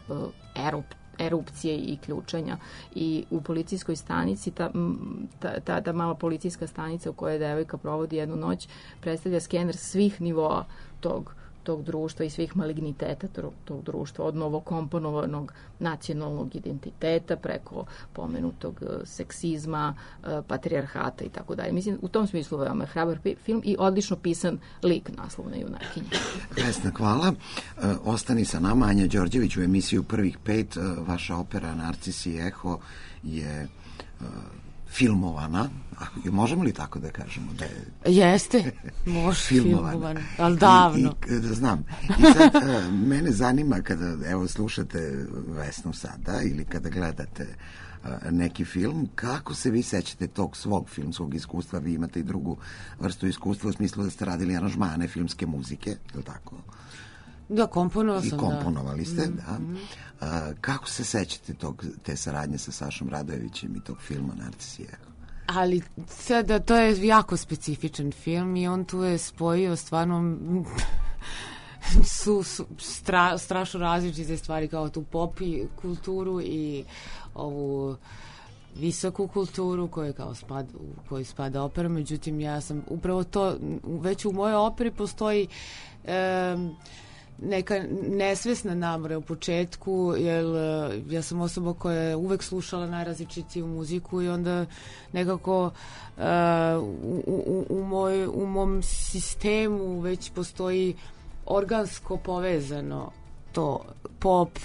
L: erupcije i ključanja. I u policijskoj stanici, ta mala policijska stanica u kojoj devojka provodi jednu noć, predstavlja skener svih nivoa tog društva i svih maligniteta tog društva, od novokomponovanog nacionalnog identiteta preko pomenutog seksizma, patrijarhata i tako dalje. Mislim, u tom smislu veoma hrabar film i odlično pisan lik naslovne junakinje.
A: Vesna, hvala. Ostani sa nama, Anja Đorđević, u emisiju Prvih pet. Vaša opera Narcis i Eho je filmovana, možemo li tako da kažemo?
E: Jeste, može filmovana, ali davno.
A: Znam. I sad, mene zanima kada, evo, slušate Vesnu sada ili kada gledate neki film, kako se vi sećate tog svog filmskog iskustva? Vi imate i drugu vrstu iskustva u smislu da ste radili aranžmane filmske muzike, je li tako?
E: Da, komponovao sam,
A: i komponovali ste, da. Kako se sećate te saradnje sa Sašom Radojevićem i tog filma Narcis i Eho?
E: Ali sada, to je jako specifičan film i on tu je spojio stvarno strašno različite stvari, kao tu pop kulturu i ovu visoku kulturu koju spada opera. Međutim, ja sam upravo to, već u mojoj operi postoji neka nesvesna namora u početku, jer ja sam osoba koja je uvek slušala najrazličitiju muziku i onda nekako u mom sistemu već postoji organsko povezano to pop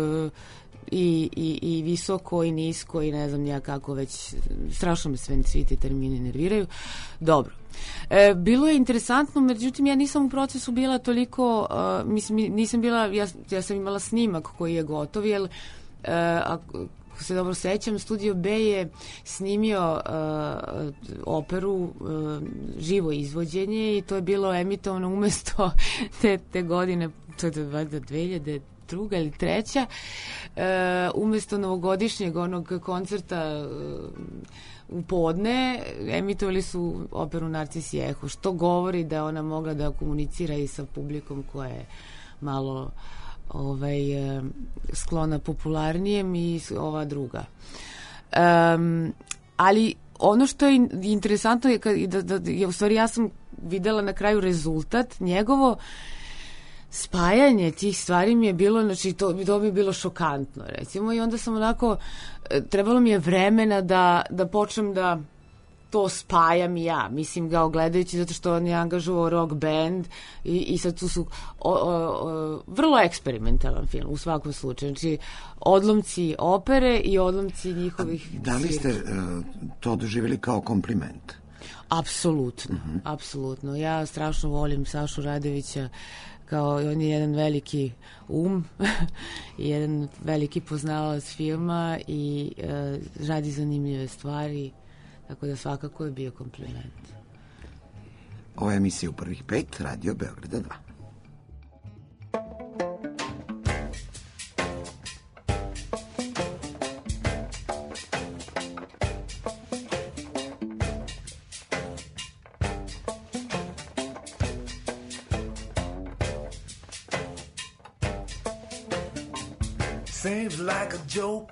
E: i visoko i nisko i ne znam ja kako već, strašno me svi ti termini nerviraju. Dobro. Bilo je interesantno, međutim ja nisam u procesu bila toliko, nisam bila, ja sam imala snimak koji je gotov, jer ako se dobro sećam, Studio B je snimio operu živo izvođenje i to je bilo emitovano umesto te godine, to je 2002. ili treća, umesto novogodišnjeg onog koncerta u podne, emitovali su operu Narcis i Eho, što govori da ona mogla da komunicira i sa publikom koja je malo sklona popularnijem i ova druga. Ali ono što je interesantno je da je u stvari ja sam videla na kraju rezultat njegovo spajanje tih stvari mi je bilo, znači to mi je bilo šokantno recimo i onda sam onako, trebalo mi je vremena da počnem da to spajam i ja, mislim ga gledajući zato što on je angažovao rock band i sad tu su vrlo eksperimentalan film u svakom slučaju, znači odlomci opere i odlomci njihovih
A: Da li ste to doživjeli kao kompliment?
E: Apsolutno, apsolutno. Ja strašno volim Sašu Radovića, kao on je jedan veliki i jedan veliki poznavalac filma i radi zanimljive stvari, tako da svakako je bio kompliment.
A: Ovo je emisija u prvih 5, Radio Beograda 2.
M: Seems like a joke,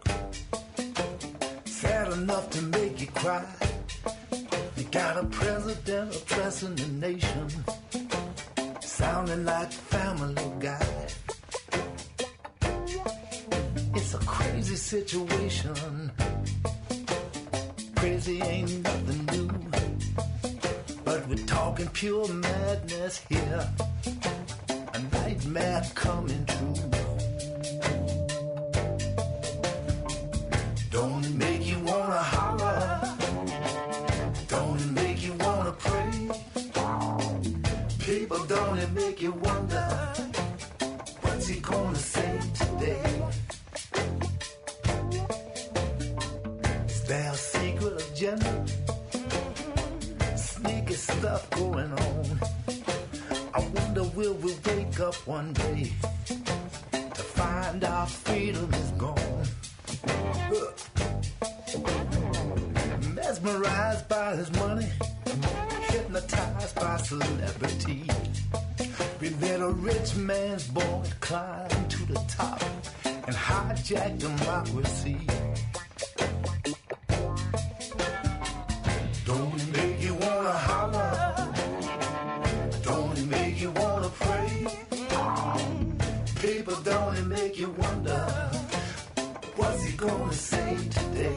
M: sad enough to make you cry. You got a president oppressing the nation, sounding like Family Guy. It's a crazy situation, crazy ain't nothing new, but we're talking pure madness here, a nightmare coming true. Don't it make you wanna holler? Don't it make you wanna pray? People, don't it make you wonder what's he gonna say today? Is there a secret agenda? Sneaky stuff going on. I wonder, will we wake up one day to find our freedom is gone? Mesmerized by his money, hypnotized by celebrity, we let a rich man's boy climb to the top and hijack democracy. Don't it make you wanna holler? Don't it make you wanna pray? People, don't it make you wonder what's he gonna say today?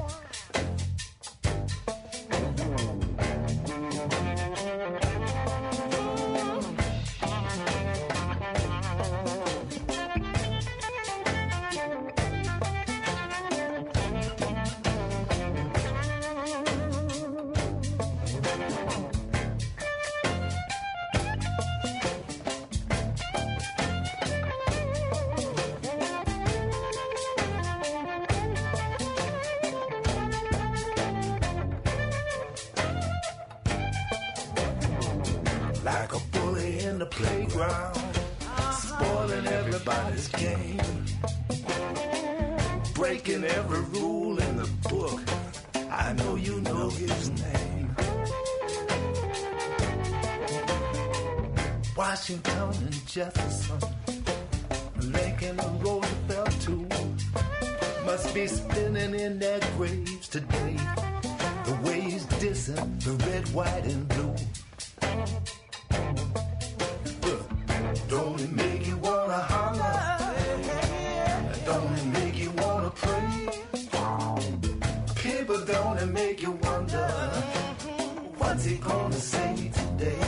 M: Like a bully in the playground, spoiling everybody's game, breaking every rule in the book. I know you know his name. Washington and Jefferson, Lincoln and Roosevelt too, must be spinning in their graves today, the way he's dissing the red, white, and blue. Don't it make you wanna holler? Don't it make you wanna pray? People, don't it make you wonder what's he gonna say today?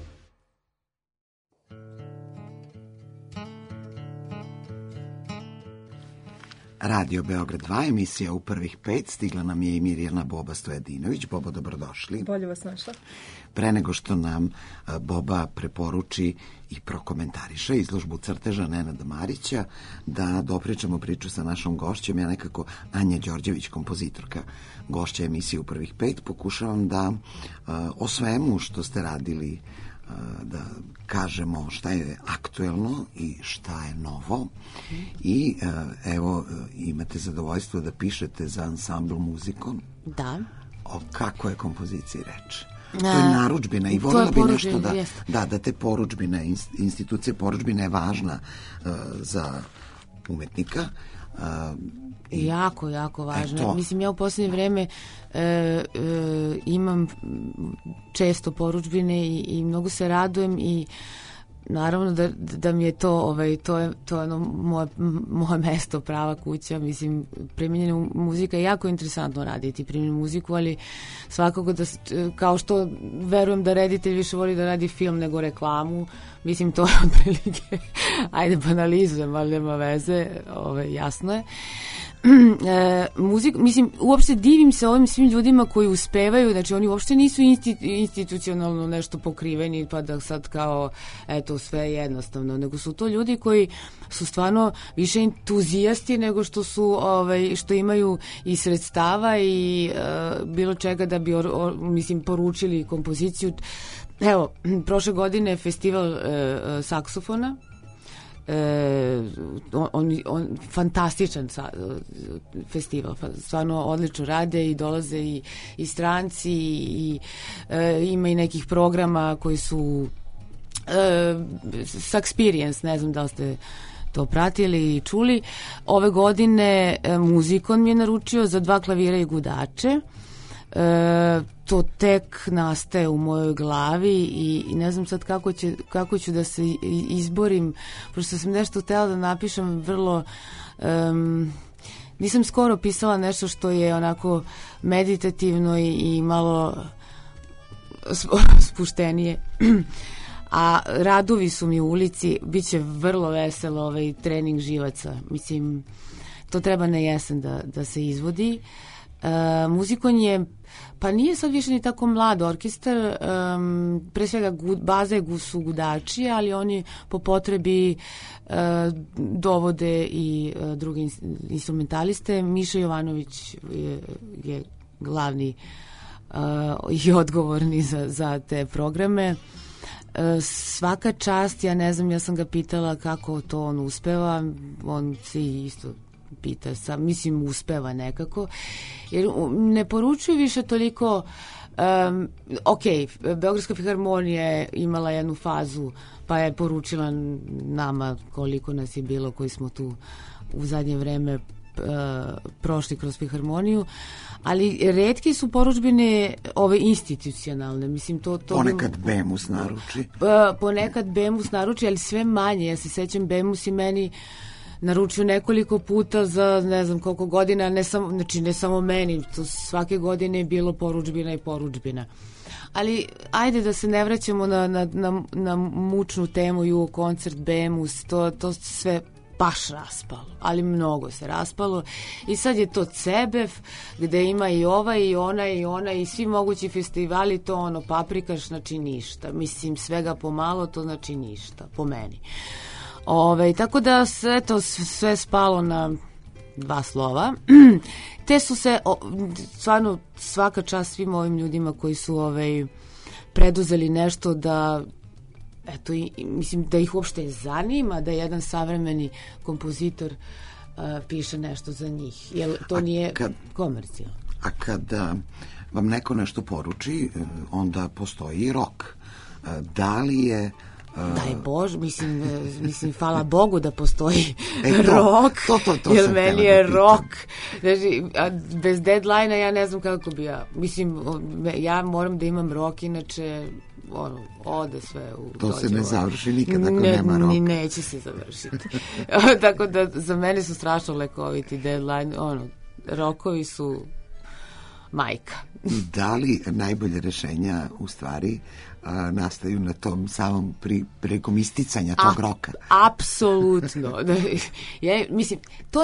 A: Radio Beograd 2, emisija u prvih 5, stigla nam je i Mirjana Boba Stojadinović. Bobo, dobrodošli.
N: Bolje vas našla.
A: Pre nego što nam Boba preporuči i prokomentariše izložbu crteža Nenada Marića, da dopričamo priču sa našom gošćom. Ja nekako, Anja Đorđević, kompozitorka, gošća emisije u prvih 5, pokušavam da o svemu što ste radili da kažemo šta je aktuelno i šta je novo. I evo, imate zadovoljstvo da pišete za ansambl Muzikom.
E: Da.
A: O kakvoj kompoziciji reč? To je narudžbina i voljela bi nešto da te porudžbine, institucija porudžbine je važna za umetnika.
E: Jako, jako važno. Mislim, ja u posljednje vreme imam često porudžbine i mnogo se radujem i naravno da mi je to je ono moje mesto, prava kuća. Mislim, primenjena muzika je jako interesantno raditi primenjenu muziku, ali svakako da, kao što verujem da reditelj više voli da radi film nego reklamu, mislim, to je otprilike, ajde banalizujem, ali nema veze, jasno je. Mislim, uopšte divim se ovim svim ljudima koji uspevaju, znači oni uopšte nisu institucionalno nešto pokriveni, pa da sad kao, eto, sve je jednostavno, nego su to ljudi koji su stvarno više entuzijasti nego što su, što imaju i sredstava i bilo čega da bi, mislim, poručili kompoziciju. Evo, prošle godine je festival saksofona, fantastičan festival, stvarno odlično rade i dolaze i stranci i ima i nekih programa koji su Saxperience, ne znam da li ste to pratili i čuli. Ove godine Muzikon mi je naručio za 2 klavira i gudače. To tek nastaje u mojoj glavi i ne znam sad kako ću da se izborim, pošto sam nešto htjela da napišem vrlo nisam skoro pisala nešto što je onako meditativno i malo spuštenije a radovi su mi u ulici, bit će vrlo veselo trening živaca, mislim to treba na jesen da se izvodi. Muzikon je, pa nije sad više ni tako mlad orkestar, pre svega baza su gudači, ali oni po potrebi dovode i druge instrumentaliste. Miša Jovanović je glavni i odgovorni za te programe. Svaka čast, ja ne znam, ja sam ga pitala kako to on uspeva, on se isto pita, mislim uspeva nekako, jer ne poručuju više toliko. Ok, Beogradska filharmonija je imala jednu fazu pa je poručila nama koliko nas je bilo koji smo tu u zadnje vreme prošli kroz filharmoniju, ali retke su poručbine ove institucionalne, mislim to
A: ponekad Bemus naruči.
E: Ponekad Bemus naruči, ali sve manje. Ja se sećam, Bemus i meni naručio nekoliko puta za ne znam koliko godina, ne samo meni, to svake godine je bilo poručbina i poručbina. Ali ajde da se ne vraćamo na mučnu temu i u koncert Bemus, to sve baš raspalo, ali mnogo se raspalo i sad je to CEBEF gde ima i ova i ona i svi mogući festivali, to ono paprikaš, znači ništa, mislim svega pomalo, to znači ništa po meni. Tako da sve spalo na 2 slova. Te su se stvarno svaka čast svim ovim ljudima koji su preduzeli nešto da eto, mislim da ih uopšte zanima da jedan savremeni kompozitor piše nešto za njih, jer to nije komercijalno.
A: A kada vam neko nešto poruči, onda postoji rok. Da li je
E: daj Bože, mislim hvala Bogu da postoji rok, jer meni je rok, znači, bez deadline-a ja ne znam kako bi mislim, ja moram da imam rok, inače ode sve u
A: to se ne završi nikad ako nema rok.
E: Neće se završiti. Tako da za mene su strašno lekoviti deadline, rokovi su majka.
A: Da li najbolje rešenja u stvari nastaju na tom samom prilikom isticanja tog roka?
E: Apsolutno. Mislim,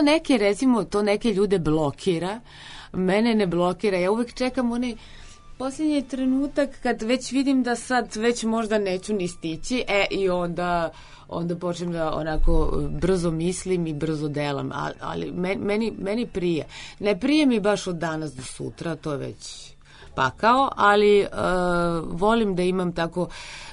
E: to neke ljude blokira, mene ne blokira, ja uvek čekam onaj posljednji trenutak kad već vidim da sad već možda neću ni stići, i onda počnem da onako brzo mislim i brzo delam, ali meni prije. Ne prije mi baš od danas do sutra, to je već pakao, ali volim da imam tako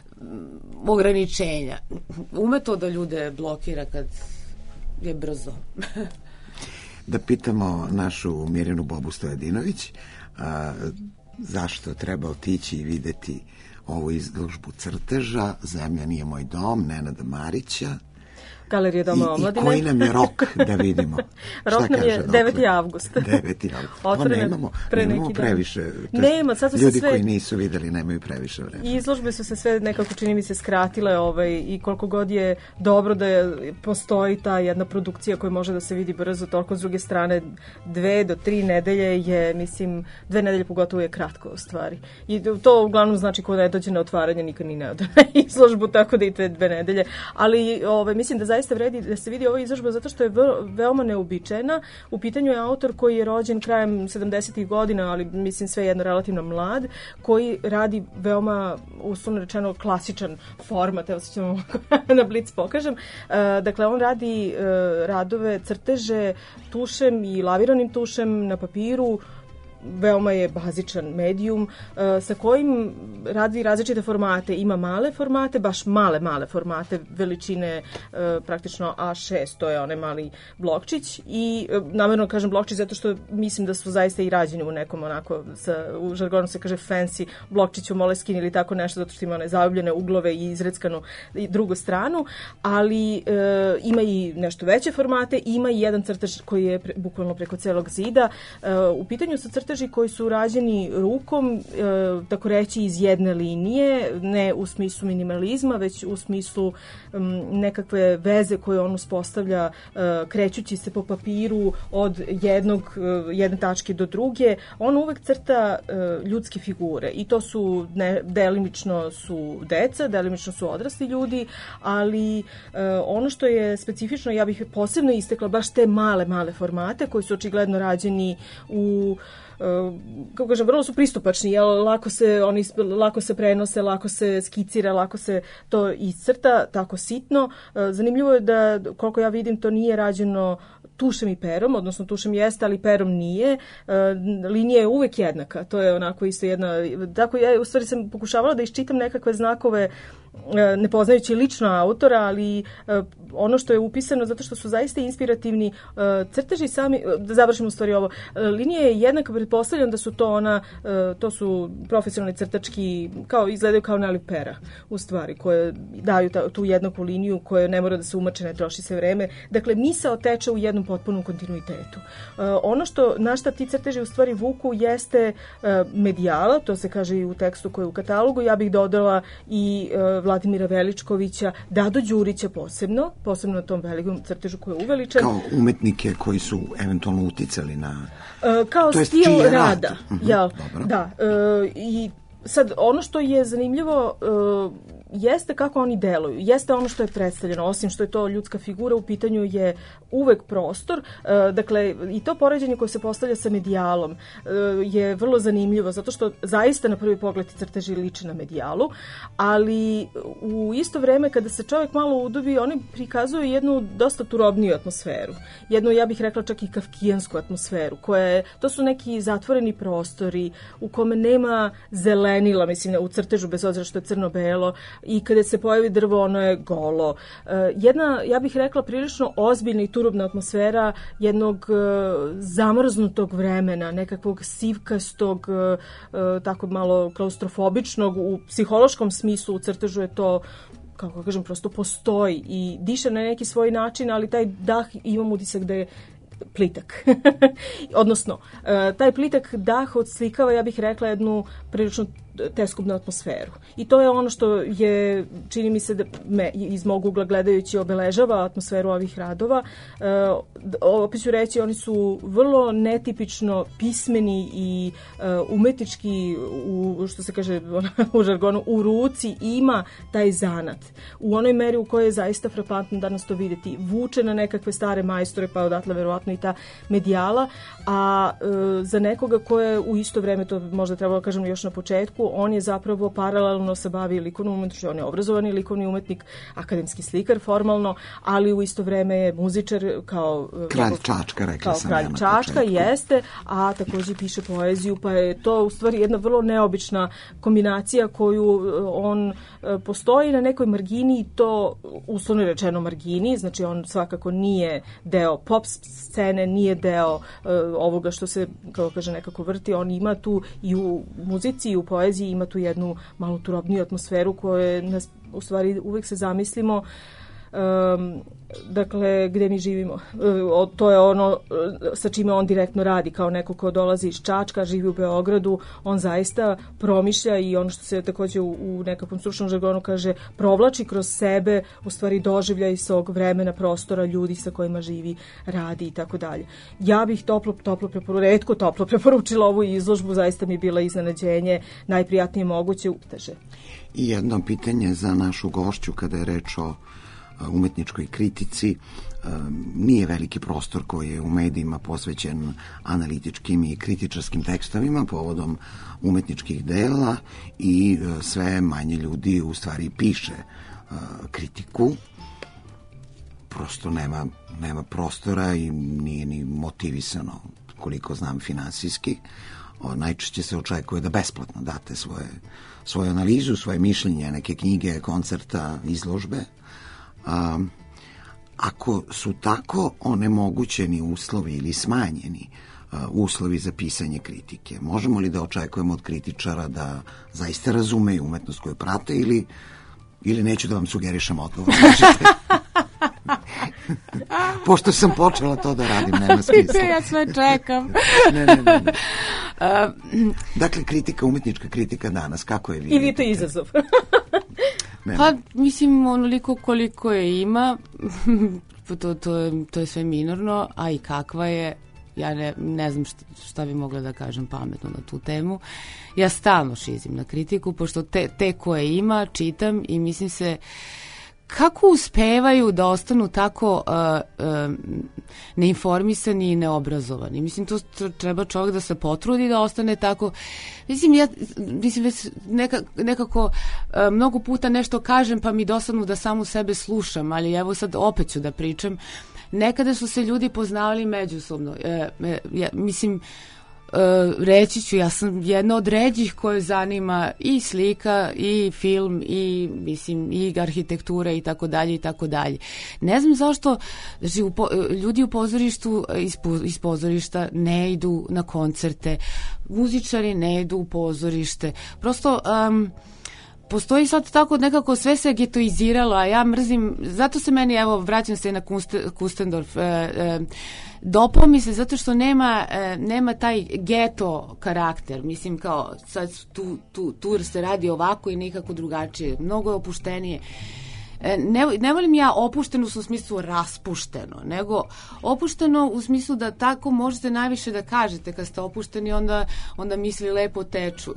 E: ograničenja. Ume to da ljude blokira kad je brzo.
A: Da pitamo našu Mirjanu Bobu Stojadinović, zašto treba otići i videti ovu izložbu crteža Zemlja nije moj dom, Nenada Marića.
N: Galerija Doma omladine.
A: I koji nam je rok da vidimo?
N: Rok nam je 9. avgust.
A: 9. avgust. Nemamo previše.
N: Nema, sad su
A: ljudi
N: se sve...
A: koji nisu videli nemaju previše vremena.
N: Izložbe su se sve nekako, čini mi se, skratile i koliko god je dobro da postoji ta jedna produkcija koja može da se vidi brzo, toliko s druge strane 2 do 3 nedelje je, mislim, 2 nedelje pogotovo je kratko u stvari. I to uglavnom znači ko ne dođe na otvaranje nikad ni ne ode na izložbu, tako da i te 2 nedelje. Ali mislim da zaista vredi da se vidi ova izložba zato što je veoma neobičajena. U pitanju je autor koji je rođen krajem 70. godina, ali mislim sve jedno relativno mlad, koji radi veoma, uslovno rečeno, klasičan format. Evo se ćemo na blic pokažem. Dakle, on radi radove, crteže tušem i laviranim tušem na papiru. Veoma je bazičan medijum sa kojim radi različite formate. Ima male formate, baš male formate, veličine praktično A6, to je onaj mali blokčić i namjerno kažem blokčić zato što mislim da su zaista i rađeni u nekom onako, u žargonu se kaže fancy blokčić u Moleskine ili tako nešto, zato što ima one zaobljene uglove i izreckanu drugu stranu, ali ima i nešto veće formate, ima i jedan crtež koji je bukvalno preko celog zida. U pitanju su crteži koji su rađeni rukom, tako reći iz jedne linije, ne u smislu minimalizma, već u smislu nekakve veze koje on uspostavlja krećući se po papiru od jedne tačke do druge. On uvek crta ljudske figure i to su delimično su deca, delimično su odrasli ljudi, ali ono što je specifično, ja bih posebno istakla baš te male formate koji su očigledno rađeni u kako kažem, vrlo su pristupačni, jer lako se prenose, lako se skicira, lako se to iscrta, tako sitno. Zanimljivo je da, koliko ja vidim, to nije rađeno tušem i perom, odnosno tušem jeste, ali perom nije. Linija je uvek jednaka, to je onako isto jedna, tako ja u stvari sam pokušavala da iščitam nekakve znakove ne poznajući lično autora, ali ono što je upisano, zato što su zaista inspirativni crteži sami, da završimo u stvari ovo, linija je jednaka, pretpostavljam da su to su profesionalni crtački, izgledaju kao naliv pera, u stvari, koje daju tu jednaku liniju, koje ne mora da se umače, ne troši se vreme. Dakle, misao teče u jednom potpunom kontinuitetu. Ono na šta ti crteži u stvari vuku jeste medijala, to se kaže i u tekstu koji je u katalogu, ja bih dodala i Vladimira Veličkovića, Dado Đurića posebno na tom velikom crtežu koji je uveličan.
A: Kao umetnike koji su eventualno uticali na...
N: Kao stil rada. Da. I sad, ono što je zanimljivo jeste kako oni deluju, jeste ono što je predstavljeno, osim što je to ljudska figura, u pitanju je uvek prostor, dakle i to poređenje koje se postavlja sa medijalom je vrlo zanimljivo, zato što zaista na prvi pogled crteži liče na medijalu, ali u isto vreme kada se čovjek malo udubi, oni prikazuju jednu dosta turobniju atmosferu, jednu, ja bih rekla, čak i kafkijansku atmosferu, to su neki zatvoreni prostori u kome nema zelenila, mislim, u crtežu, bez obzira što je crno-belo, i kada se pojavi drvo, ono je golo. Jedna, ja bih rekla, prilično ozbiljna i turobna atmosfera jednog zamrznutog vremena, nekakvog sivkastog, tako malo klaustrofobičnog, u psihološkom smislu u crtežu je to, kako kažem, prosto postoji i diše na neki svoj način, ali taj dah, imam utisak da je plitak. Odnosno, taj plitak dah odslikava, ja bih rekla, jednu prilično teskobnu atmosferu. I to je ono što je, čini mi se da me iz mog ugla gledajući obeležava atmosferu ovih radova. Opet ću reći, oni su vrlo netipično pismeni i umetnički, što se kaže u žargonu, u ruci ima taj zanat. U onoj meri u kojoj je zaista frapantno danas to vidjeti. Vuče na nekakve stare majstore, pa odatle verovatno i ta medijala, a za nekoga ko je u isto vreme, to možda trebalo kažem još na početku, kritiku, on je zapravo paralelno se bavi likovnom umetnošću, on je obrazovani likovni umetnik, akademski slikar formalno, ali u isto vreme je muzičar kao
A: kralj Čačka, rekla sam ja na početku.
N: Kralj Čačka jeste, a takođe piše poeziju, pa je to u stvari jedna vrlo neobična kombinacija koju on postoji na nekoj margini, i to uslovno rečeno margini, znači on svakako nije deo pop scene, nije deo ovoga što se, kao kaže, nekako vrti. On ima tu i u muzici i u poeziji ima tu jednu malo turobniju atmosferu koju nas, u stvari, uvek se zamislimo dakle, gde mi živimo. To je ono sa čime on direktno radi, kao neko ko dolazi iz Čačka, živi u Beogradu, on zaista promišlja i ono što se takođe u nekakvom stručnom žargonu kaže, provlači kroz sebe u stvari doživljaj svog vremena, prostora, ljudi sa kojima živi, radi i tako dalje. Ja bih retko toplo preporučila ovu izložbu, zaista mi je bila iznenađenje, najprijatnije moguće uteže.
A: I jedno pitanje za našu gošću kada je reč o umetničkoj kritici. Nije veliki prostor koji je u medijima posvećen analitičkim i kritičarskim tekstovima povodom umetničkih dela i sve manje ljudi u stvari piše kritiku. Prosto nema prostora i nije ni motivisano, koliko znam, finansijski. Najčešće se očekuje da besplatno date svoju analizu, svoje mišljenje, neke knjige, koncerta, izložbe. Ako su tako onemogućeni uslovi ili smanjeni uslovi za pisanje kritike, možemo li da očekujemo od kritičara da zaista razumeju umetnost koju prate ili neću da vam sugerišem odgovor? Pošto sam počela to da radim, nema smisla.
E: Ja sve čekam.
A: Ne. Dakle, umetnička kritika danas, kako je vidite?
N: Ili je to izazov?
E: Pa, mislim, onoliko koliko je ima, to je sve minorno, a i kakva je, ja ne znam šta bi mogla da kažem pametno na tu temu. Ja stalno šizim na kritiku, pošto te koje ima, čitam i mislim se kako uspevaju da ostanu tako neinformisani i neobrazovani. Mislim, to treba čovjek da se potrudi da ostane tako. Mislim, već nekako mnogo puta nešto kažem pa mi dosadno da samu sebe slušam, ali evo sad opet ću da pričam. Nekada su se ljudi poznavali međusobno. Mislim, reći ću, ja sam jedna od ređih koje zanima i slika i film i mislim i arhitektura i tako dalje i tako dalje. Ne znam zašto ljudi u pozorištu iz pozorišta ne idu na koncerte, muzičari ne idu u pozorište. Prosto postoji sad tako nekako sve se getoiziralo, a ja mrzim, zato se meni, evo, vraćam se na Kustendorf, dopao mi se zato što nema taj geto karakter, mislim kao sad tu se radi ovako i nikako drugačije, mnogo je opuštenije. Ne volim ja opušteno u smislu raspušteno, nego opušteno u smislu da tako možete najviše da kažete. Kad ste opušteni, onda misli lepo teku.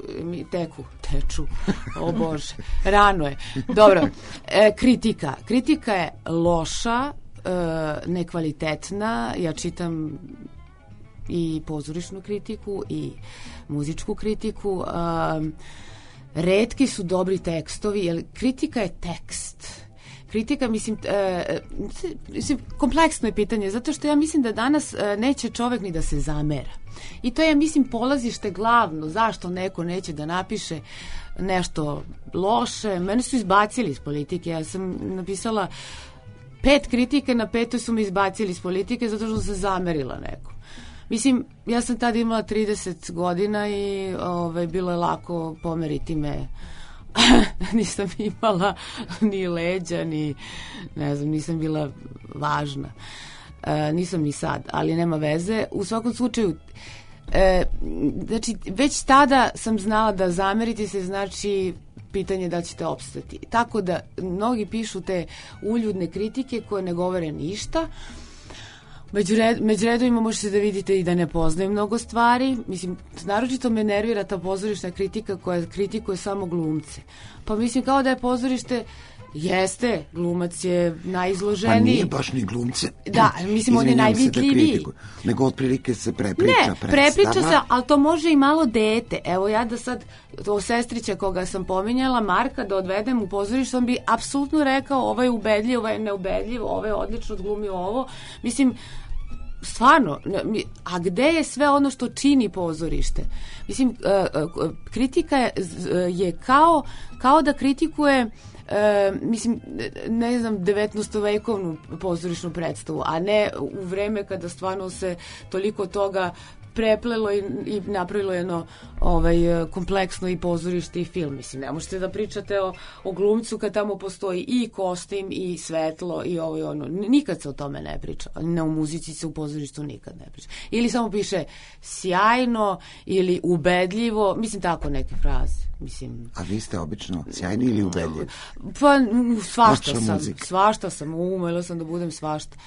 E: O Bože, rano je. Dobro, kritika je loša, nekvalitetna. Ja čitam i pozorišnu kritiku i muzičku kritiku. Retki su dobri tekstovi, jer kritika je tekst. Kritika, mislim, kompleksno je pitanje, zato što ja mislim da danas neće čovek ni da se zamera. I to je, mislim, polazište glavno, zašto neko neće da napiše nešto loše. Mene su izbacili iz politike, ja sam napisala 5 kritike, na 5 su me izbacili iz politike zato što sam se zamerila nekom. Mislim, ja sam tada imala 30 godina i bilo je lako pomeriti me. Nisam imala ni leđa, ni, ne znam, nisam bila važna. Nisam ni sad, ali nema veze. U svakom slučaju, znači, već tada sam znala da zameriti se znači pitanje da ćete opstati. Tako da mnogi pišu te uljudne kritike koje ne govore ništa. Među redovima možete da vidite i da ne poznaju mnogo stvari. Mislim, naročito me nervira ta pozorišna kritika koja kritikuje samo glumce. Pa mislim kao da je pozorište Jeste, glumac je najizloženiji.
A: Pa nije baš ni glumce.
E: Da, mislim, on je najvidljiviji.
A: Nego otprilike se prepriča predstava.
E: Ne, prepriča se, ali to može i malo dete. Evo ja da sad, to sestrića koga sam pominjala, Marka, da odvedem u pozorište, on bi apsolutno rekao ovaj je ubedljiv, ovaj je neubedljiv, ovaj je odlično odglumio ovo. Mislim, stvarno, a gde je sve ono što čini pozorište? Mislim, kritika je kao da kritikuje mislim, ne znam, 19. pozorišnu predstavu, a ne u vreme kada stvarno se toliko toga preplelo i napravilo jedno kompleksno i pozorište i film. Mislim, ne možete da pričate o glumcu kad tamo postoji i kostim i svetlo i ovo i ono. Nikad se o tome ne priča. Ne, u muzici se u pozorištu nikad ne priča. Ili samo piše sjajno ili ubedljivo, mislim tako neke fraze. Mislim,
A: a vi ste obično sjajni ili ubedljivi?
E: Pa svašta sam, umela sam da budem svašta.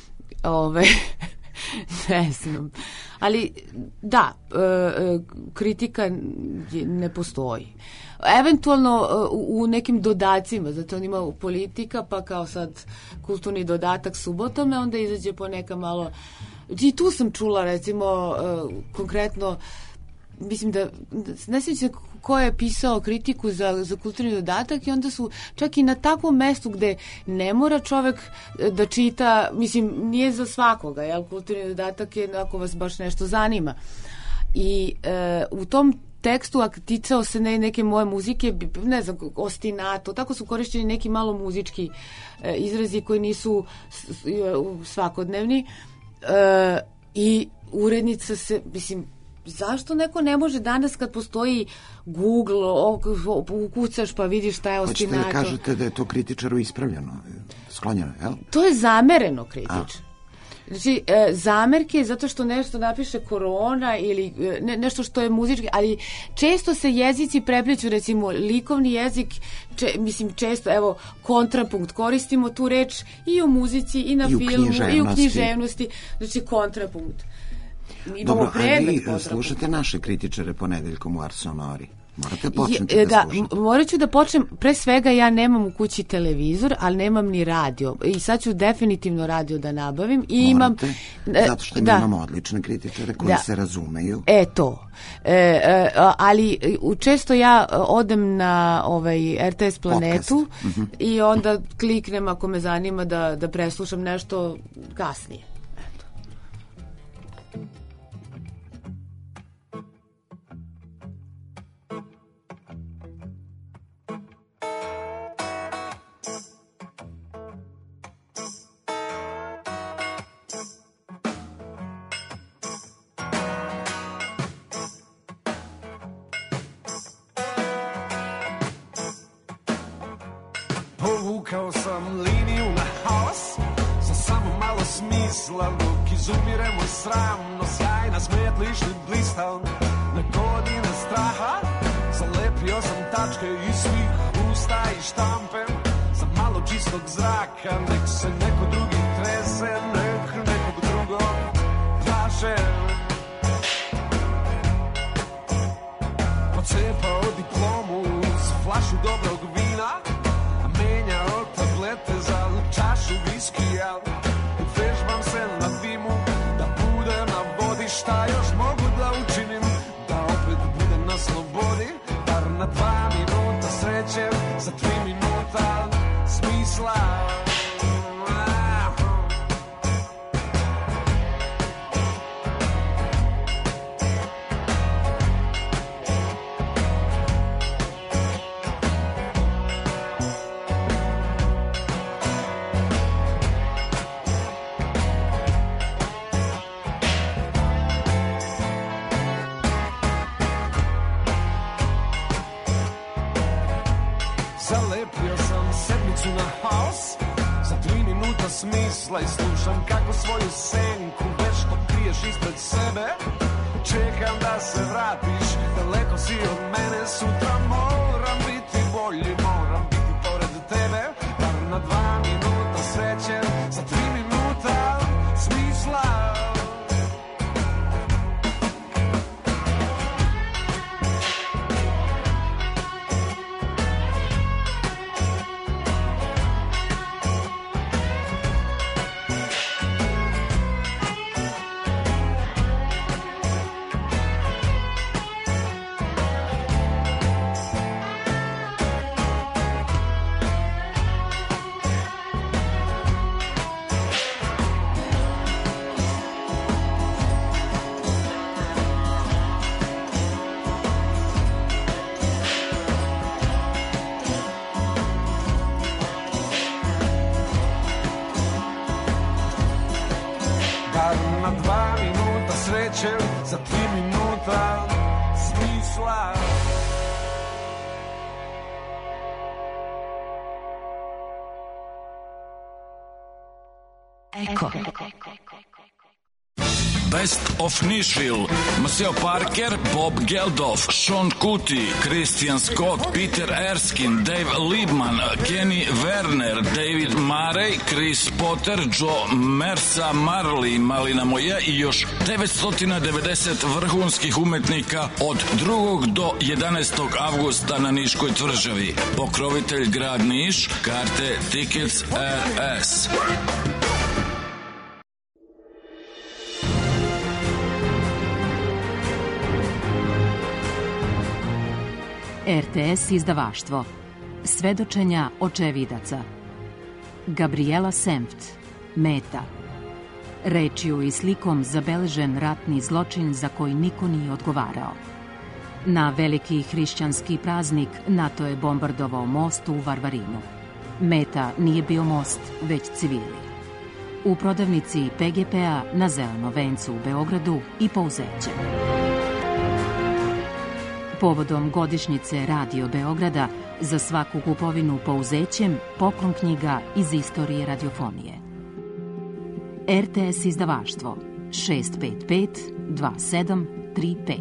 E: Ne znam. Ali da, kritika ne postoji. Eventualno u nekim dodacima, zato on ima politika, pa kao sad kulturni dodatak subotome, onda izađe po neka malo... I tu sam čula, recimo, konkretno, mislim da, ne sjećam ko je pisao kritiku za kulturni dodatak i onda su čak i na takvom mestu gde ne mora čovek da čita, mislim, nije za svakoga, jel? Kulturni dodatak je ako vas baš nešto zanima. I u tom tekstu, a ticao se neke moje muzike, ne znam, ostinato, tako su korišćeni neki malo muzički izrazi koji nisu svakodnevni. I urednica se, mislim, zašto neko ne može danas kad postoji Google, ukucaš pa vidiš šta je ostinato?
A: Hoćete da kažete da je to kritičaru ispravljeno, sklonjeno, jel?
E: To je zamereno kritičar. Znači, zamerke zato što nešto napiše korona ili nešto što je muzički, ali često se jezici prepliću, recimo likovni jezik, mislim često, evo, kontrapunkt, koristimo tu reč i u muzici i na filmu i u književnosti, znači kontrapunkt.
A: Dobro, a vi slušate naše kritičare ponedeljkom u Arsonori? Morate početi da slušate.
E: Morat ću da počnem. Pre svega ja nemam u kući televizor, ali nemam ni radio. I sad ću definitivno radio da nabavim. I
A: morate,
E: imam,
A: zato što mi imamo odlične kritičare koji se razumeju.
E: To. Ali često ja odem na RTS Planetu i onda kliknem ako me zanima da preslušam nešto kasnije.
O: Povukao sam liniju na haos, sa samo malo smisla, dok izumire moj sram, no sjaj na smetlišni blista, na godine straha, zalepio sam tačke iz svih usta i štampe, za malo čistog zraka, nek se neko drugi trese, nek nekog drugog plaše. Pocepao diplomu uz flašu dobrog vina, menjao tablete za čašu viskija. Vežbam se na dimu, da budem na vodi. Šta još mogu da učinim, da opet budem na slobodi? Bar na 2 minuta sreće, za 3 minuta smisla. Zalepio sam sedmicu na haos, za 3 minuta smisla i slušam kako svoju senku vešto kriješ ispred sebe. Čekam da se vratiš, daleko si od mene, sutra moram biti bolji, moram biti pored tebe. Bar na 2 minuta sreće, za 3 minuta smisla. 2 minuta sreće, za 3 minuta smisla.
I: Eko.
K: Best of Nashville, Maceo Parker, Bob Geldof, Sean Kuti, Christian Scott, Peter Erskine, Dave Liebman, Kenny Werner, David Murray, Chris Potter, Joe Mersa, Marley, Malina Moje i još 990 vrhunskih umetnika od 2. do 11. avgusta na Niškoj tvrđavi. Pokrovitelj grad Niš, karte Tickets RS.
I: RTS izdavaštvo. Svedočenja očevidaca. Gabriela Senft. Meta. Rečju i slikom zabeležen ratni zločin za koji niko nije odgovarao. Na veliki hrišćanski praznik NATO je bombardovao most u Varvarinu. Meta nije bio most, već civili. U prodavnici PGP-a na Zelenom vencu u Beogradu i Pouzeće. Povodom godišnjice Radio Beograda za svaku kupovinu Pouzećem poklon knjiga iz istorije radiofonije. RTS izdavaštvo 655 2735.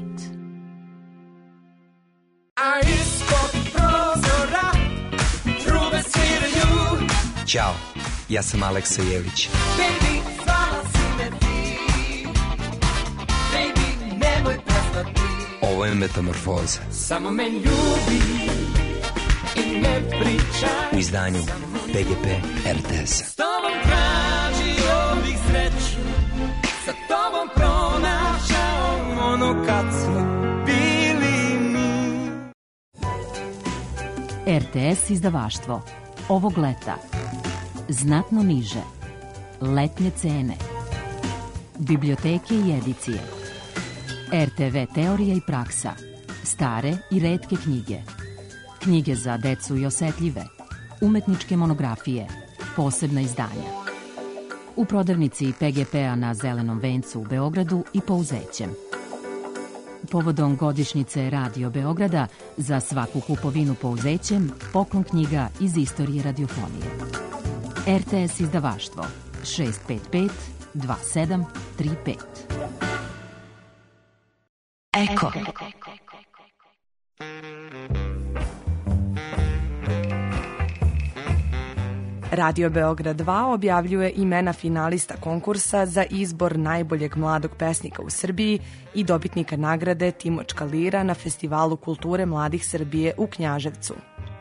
O: A ispod prozora trube sviraju.
P: Ćao, ja sam Aleksa Jelić.
O: Baby, zvala si me ti. Baby, nemoj prestati.
P: Ovo je Metamorfoza.
O: Samo me ljubi i ne pričaj.
P: U izdanju PGP RTS-a.
O: S tobom tražio bih sreću, sa tobom pronašao ono kad smo bili mi.
I: RTS izdavaštvo. Ovog leta. Znatno niže. Letnje cene. Biblioteke i edicije. RTV teorija i praksa. Stare i retke knjige. Knjige za decu i osetljive. Umetničke monografije. Posebna izdanja. U prodavnici PGP-a na Zelenom vencu u Beogradu i Pouzećem. Povodom godišnjice Radio Beograda za svaku kupovinu Pouzećem poklon knjiga iz istorije radiofonije. RTS izdavaštvo 655 2735. Eko.
Q: Radio Beograd 2 objavljuje imena finalista konkursa za izbor najboljeg mladog pesnika u Srbiji i dobitnika nagrade Timočka lira na Festivalu kulture mladih Srbije u Knjaževcu.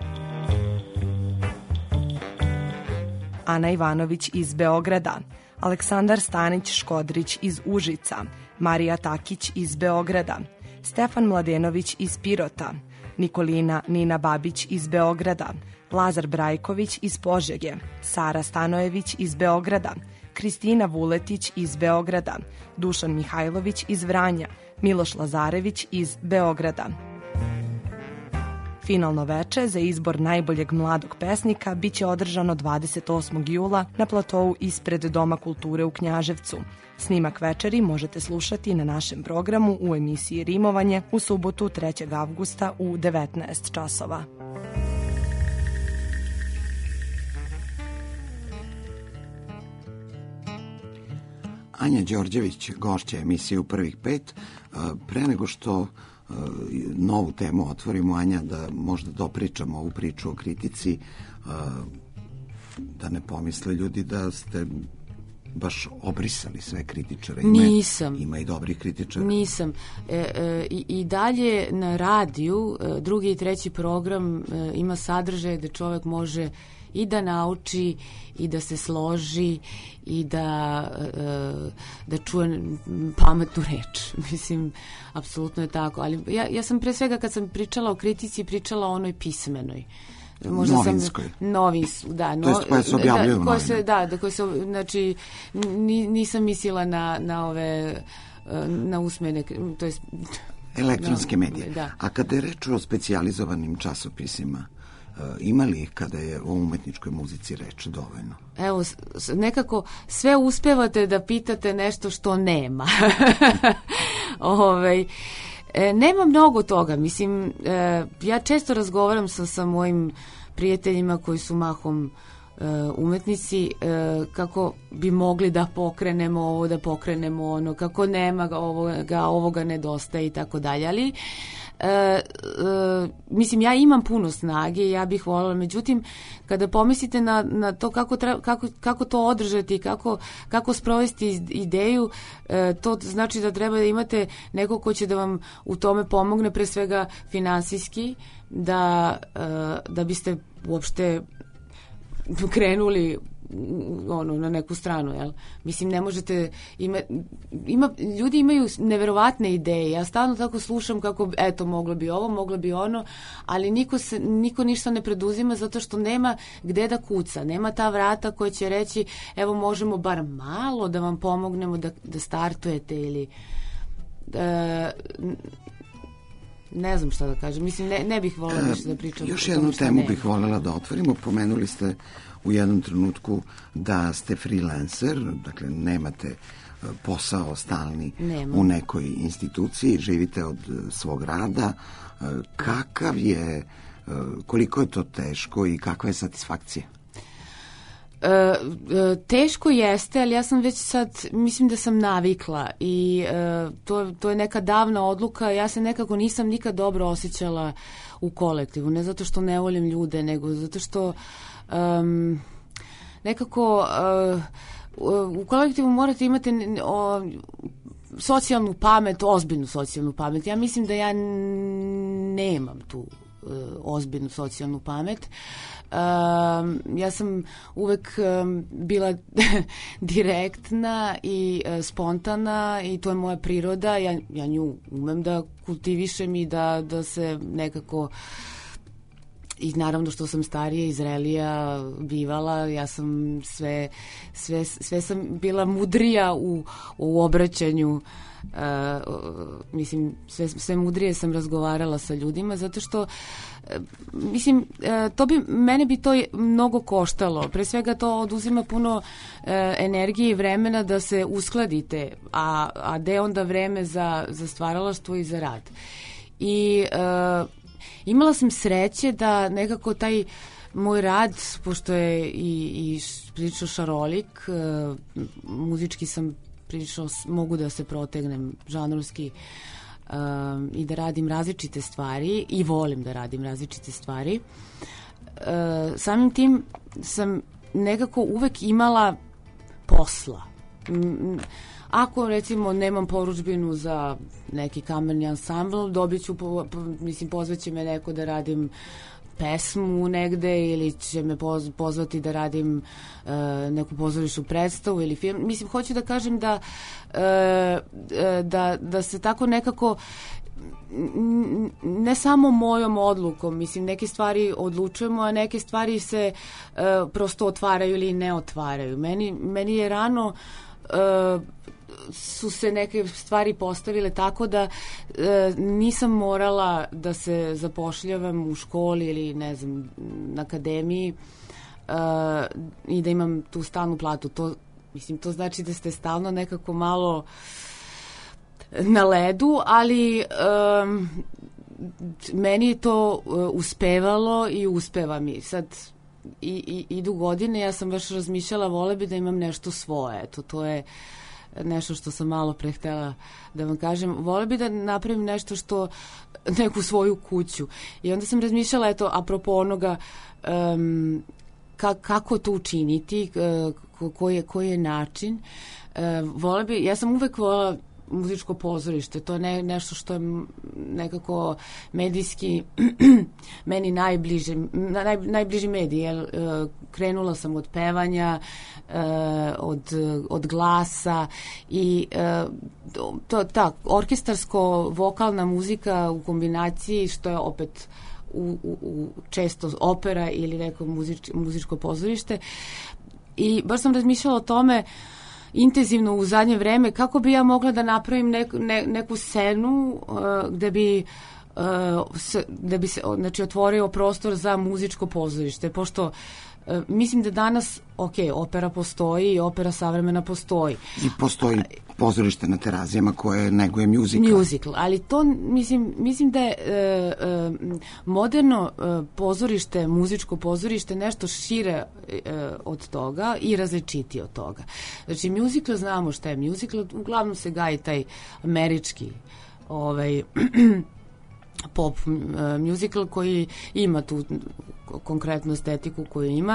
Q: Ana Ivanović iz Beograda, Aleksandar Stanić-Škodrić iz Užica, Marija Takić iz Beograda, Stefan Mladenović iz Pirota, Nikolina Nina Babić iz Beograda, Lazar Brajković iz Požege, Sara Stanojević iz Beograda, Kristina Vuletić iz Beograda, Dušan Mihajlović iz Vranja, Miloš Lazarević iz Beograda. Finalno veče za izbor najboljeg mladog pesnika biće održano 28. jula na platovu ispred Doma kulture u Knjaževcu. Snimak večeri možete slušati na našem programu u emisiji Rimovanje u subotu 3. avgusta u 19 časova.
A: Anja Đorđević, gošća emisije u prvih 5. Pre nego što novu temu otvorimo, Anja, da možda dopričamo ovu priču o kritici, da ne pomisle ljudi da ste baš obrisali sve kritičare.
E: Nisam.
A: Ima i dobrih kritičara.
E: Nisam. I dalje na radiju, drugi i treći program ima sadržaj da čovjek može i da nauči i da se složi i da čuje pametnu reč. Mislim, apsolutno je tako. Ali ja sam pre svega kad sam pričala o kritici, pričala o onoj pismenoj. Možda
A: novinskoj.
E: Da.
A: To jest koje se objavljuju u
E: novinama. Znači, nisam mislila na ove, na usmene, to jest...
A: Elektronske medije.
E: Da.
A: A kada je reč o specijalizovanim časopisima, Ima li ih kada je o umetničkoj muzici reč dovoljno?
E: Evo, nekako sve uspevate da pitate nešto što nema. Nema mnogo toga. Mislim, ja često razgovaram sa mojim prijateljima koji su mahom umetnici, kako bi mogli da pokrenemo ovo, da pokrenemo ono, kako nema ovoga nedostaje i tako dalje, ali mislim, ja imam puno snage i ja bih voljela, međutim, kada pomislite na to kako to održati, kako sprovesti ideju, to znači da treba da imate neko ko će da vam u tome pomogne, pre svega finansijski, da biste uopšte krenuli na neku stranu, jel? Mislim, ne možete ljudi imaju neverovatne ideje. Ja stalno tako slušam kako, eto, moglo bi ovo, moglo bi ono, ali niko ništa ne preduzima zato što nema gde da kuca. Nema ta vrata koja će reći, evo, možemo bar malo da vam pomognemo da startujete ili ne znam šta da kažem. Mislim, ne bih voljela više da pričam.
A: Još jednu temu bih voljela da otvorimo. Pomenuli ste u jednom trenutku da ste freelancer, dakle nemate posao stalni u nekoj instituciji, živite od svog rada. Kakav je, koliko je to teško i kakva je satisfakcija?
E: Teško jeste, ali ja sam već sad, mislim da sam navikla i to je neka davna odluka. Ja se nekako nisam nikad dobro osjećala u kolektivu, ne zato što ne volim ljude, nego zato što nekako u kolektivu morate imati socijalnu pamet, ozbiljnu socijalnu pamet. Ja mislim da ja nemam tu ozbiljnu socijalnu pamet. Ja sam uvek bila direktna i spontana i to je moja priroda. Ja nju umem da kultivišem i da se nekako, i naravno što sam starija i zrelija bivala, ja sam sve sam bila mudrija u obraćanju. Mislim, sve mudrije sam razgovarala sa ljudima, zato što mislim, mene bi to mnogo koštalo. Pre svega to oduzima puno energije i vremena da se uskladite, a gde onda vreme za stvaralaštvo i za rad. I imala sam sreće da nekako taj moj rad, pošto je i prilično šarolik, muzički sam prilično, mogu da se protegnem žanrovski i da radim različite stvari i volim da radim različite stvari. Samim tim sam nekako uvek imala posla. Ako, recimo, nemam porudžbinu za neki kamerni ansambl, dobit ću, mislim, pozvaće me neko da radim pesmu negde ili će me pozvati da radim neku pozorišnu predstavu ili film. Mislim, hoću da kažem da se tako nekako, ne samo mojom odlukom, mislim, neke stvari odlučujemo, a neke stvari se prosto otvaraju ili ne otvaraju. Meni je rano su se neke stvari postavile tako da nisam morala da se zapošljavam u školi ili, ne znam, na akademiji i da imam tu stalnu platu. To znači da ste stalno nekako malo na ledu, ali meni je to uspevalo i uspeva mi. Sad idu godine, ja sam baš razmišljala, vole bi da imam nešto svoje. To je nešto što sam malo pre htela da vam kažem. Vole bi da napravim nešto što, neku svoju kuću. I onda sam razmišljala, eto, apropo onoga, kako to učiniti, koji je način. Ja sam uvek volela muzičko pozorište. To je nešto što je nekako medijski meni najbliži medij. Krenula sam od pevanja, od glasa i ta orkestarsko-vokalna muzika u kombinaciji, što je opet često opera ili neko muzičko pozorište. I baš sam razmišljala o tome intenzivno u zadnje vreme, kako bi ja mogla da napravim neku scenu gde bi da bi se znači, otvorio prostor za muzičko pozorište, pošto mislim da danas, opera postoji i opera savremena postoji.
A: I postoji pozorište na Terazijama koje neguje muzikl.
E: Ali to, mislim da je moderno pozorište, muzičko pozorište nešto šire od toga i različitije od toga. Znači, muzikl, znamo šta je muzikl, uglavnom se gaji taj američki pop musical koji ima tu konkretnu estetiku koju ima.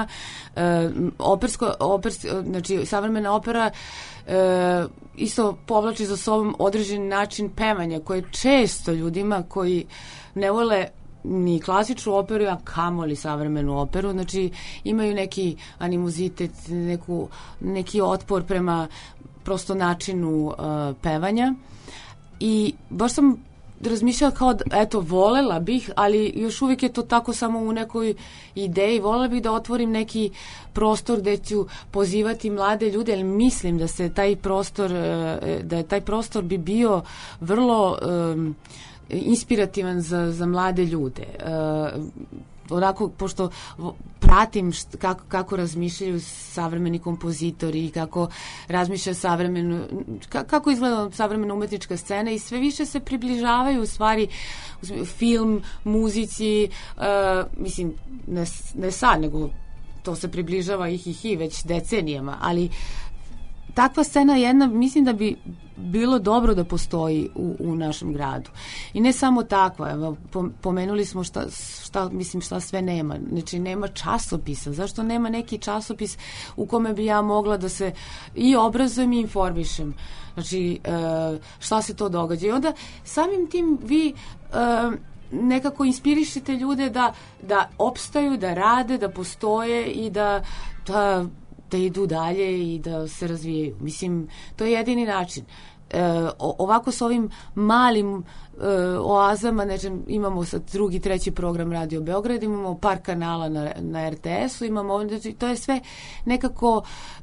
E: Znači, savremena opera isto povlači za sobom određeni način pevanja koje često ljudima koji ne vole ni klasičnu operu, a kamoli savremenu operu, znači imaju neki animozitet, neki otpor prema prosto načinu pevanja. I baš sam razmišljala kao, eto, volela bih, ali još uvijek je to tako samo u nekoj ideji. Volela bih da otvorim neki prostor gde ću pozivati mlade ljude, ali mislim da se taj prostor bi bio vrlo inspirativan za mlade ljude. Onako, pošto pratim kako razmišljaju savremeni kompozitori i kako razmišlja kako izgleda savremena umetnička scena i sve više se približavaju u stvari film, muzici, mislim, ne sad, nego to se približava i već decenijama, ali takva scena jedna, mislim da bi bilo dobro da postoji u našem gradu. I ne samo takva, evo, pomenuli smo šta sve nema. Znači, nema časopisa. Zašto nema neki časopis u kome bi ja mogla da se i obrazujem i informišem? Znači, šta se to događa? I onda samim tim vi nekako inspirišete ljude da opstaju, da rade, da postoje i da idu dalje i da se razvijaju. Mislim, to je jedini način. Ovako s ovim malim oazama, imamo sad drugi, treći program Radio Beograd, imamo par kanala na RTS-u, znači, to je sve nekako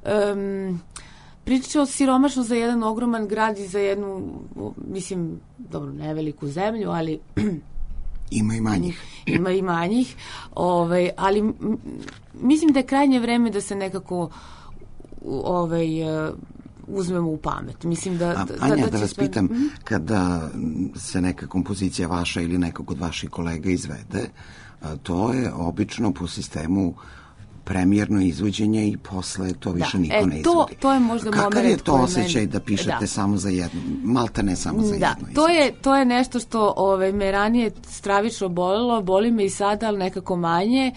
E: priča siromašno za jedan ogroman grad i za jednu, mislim, dobro, ne veliku zemlju, ali
A: ima i manjih.
E: Ima i manjih, ali mislim da je krajnje vreme da se nekako uzmemo u pamet. Mislim
A: Anja, da vas pitam, kada se neka kompozicija vaša ili nekog od vaših kolega izvede, to je obično po sistemu premijerno izvođenje i posle to više niko ne izvodi.
E: To je možda moment.
A: Kakav je to osjećaj da pišete samo za jednu, malte ne samo za jednu izvođenje?
E: To je nešto što me ranije stravično bolelo, boli me i sada, ali nekako manje.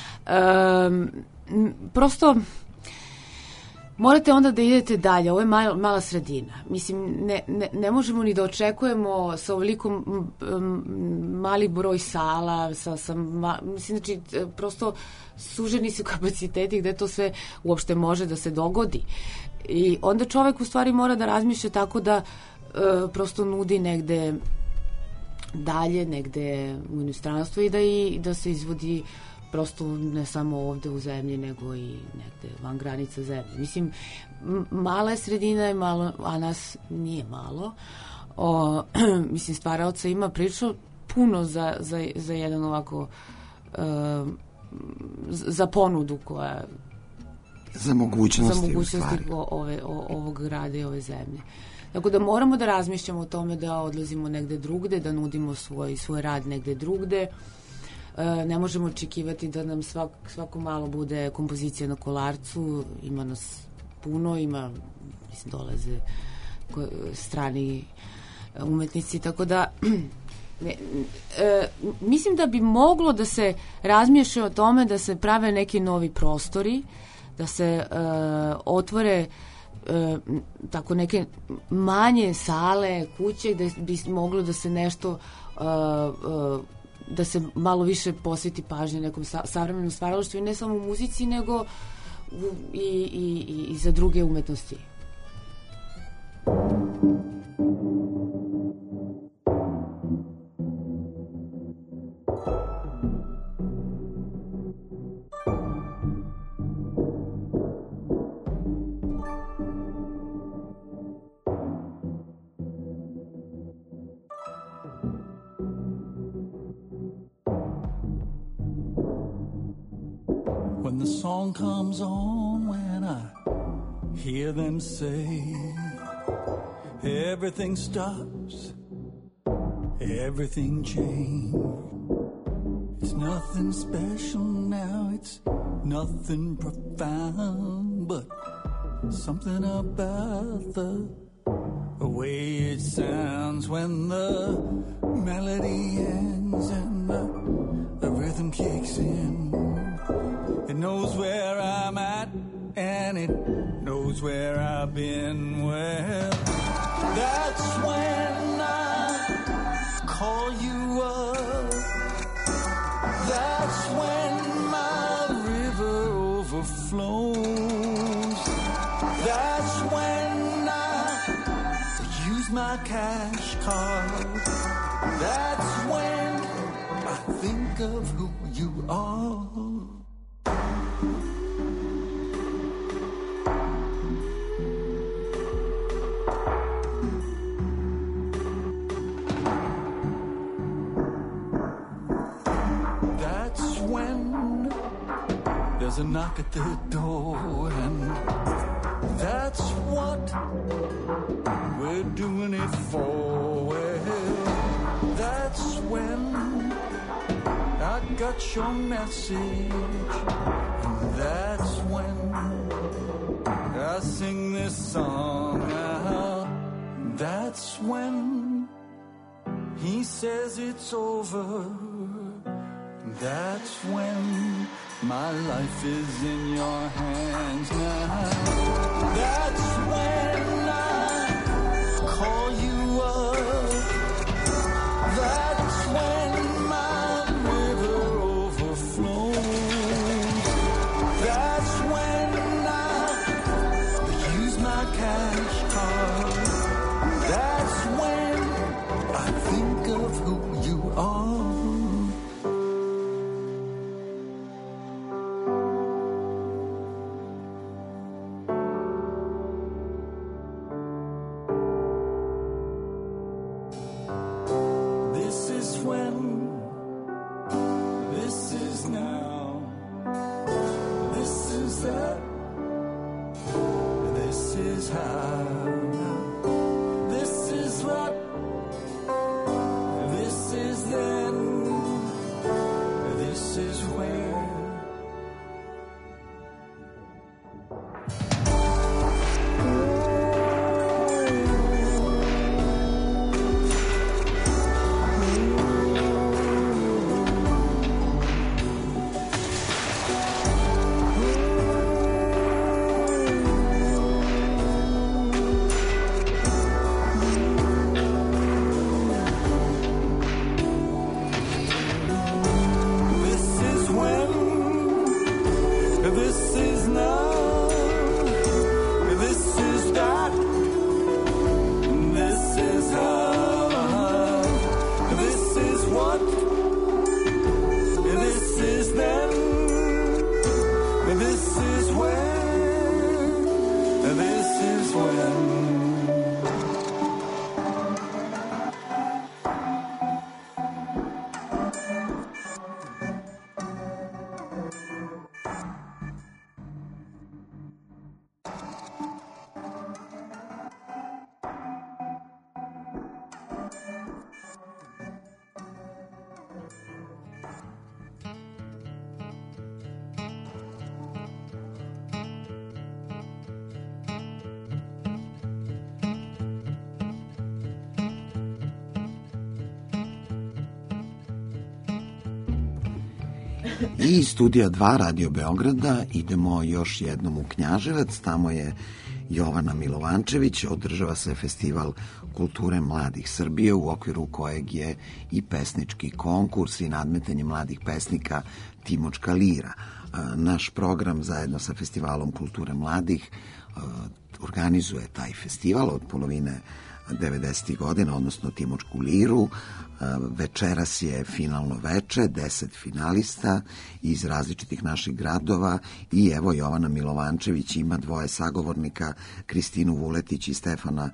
E: Prosto morate onda da idete dalje. Ovo je mala sredina. Mislim, ne možemo ni da očekujemo sa ovoliko mali broj sala, mislim, znači, prosto suženi su kapaciteti gde to sve uopšte može da se dogodi. I onda čovek u stvari mora da razmišlja tako da prosto nudi negde dalje, negde u inostranstvu i da se izvodi prosto ne samo ovde u zemlji, nego i negde van granica zemlje. Mislim, mala je sredina je malo, a nas nije malo. Mislim, stvaraoca ima priču puno za jedan ovako za ponudu koja
A: za mogućnosti
E: ovog grada i ove zemlje. Tako da moramo da razmišljamo o tome da odlazimo negde drugde, da nudimo svoj rad negde drugde. Ne možemo očekivati da nam svako malo bude kompozicija na Kolarcu, ima nas puno, mislim, dolaze strani umetnici, tako da mislim da bi moglo da se razmišlja o tome da se prave neki novi prostori, da se otvore tako neke manje sale, kuće gde bi moglo da se nešto da se malo više posveti pažnje nekom savremenom stvaralaštvu i ne samo u muzici, nego i za druge umetnosti.
R: when the song comes on, when I hear them say everything stops, everything changed. It's nothing special now, it's nothing profound, but something about the way it sounds when the melody ends and the rhythm kicks in. It knows where I'm at and it knows where I've been. Well, that's when I call you up. That's when my river overflows. That's when I use my cash card. That's when I think of who you are. That's when there's a knock at the door, and that's what we're doing it for. Well, that's when I got your message, and that's when I sing this song out. That's when he says it's over. That's when my life is in your hands now. That's when I call you up. That's when my river overflows. That's when I use my cash card. That's when I think of who you are.
A: I iz studija 2 Radio Beograda idemo još jednom u Knjaževac, tamo je Jovana Milovančević, održava se Festival kulture mladih Srbije u okviru kojeg je i pesnički konkurs i nadmetanje mladih pesnika Timočka lira. Naš program zajedno sa Festivalom kulture mladih organizuje taj festival od polovine 90. godina, odnosno Timočku liru. Večeras je finalno veče, 10 finalista iz različitih naših gradova i evo Jovana Milovančević ima dvoje sagovornika, Kristinu Vuletić i Stefana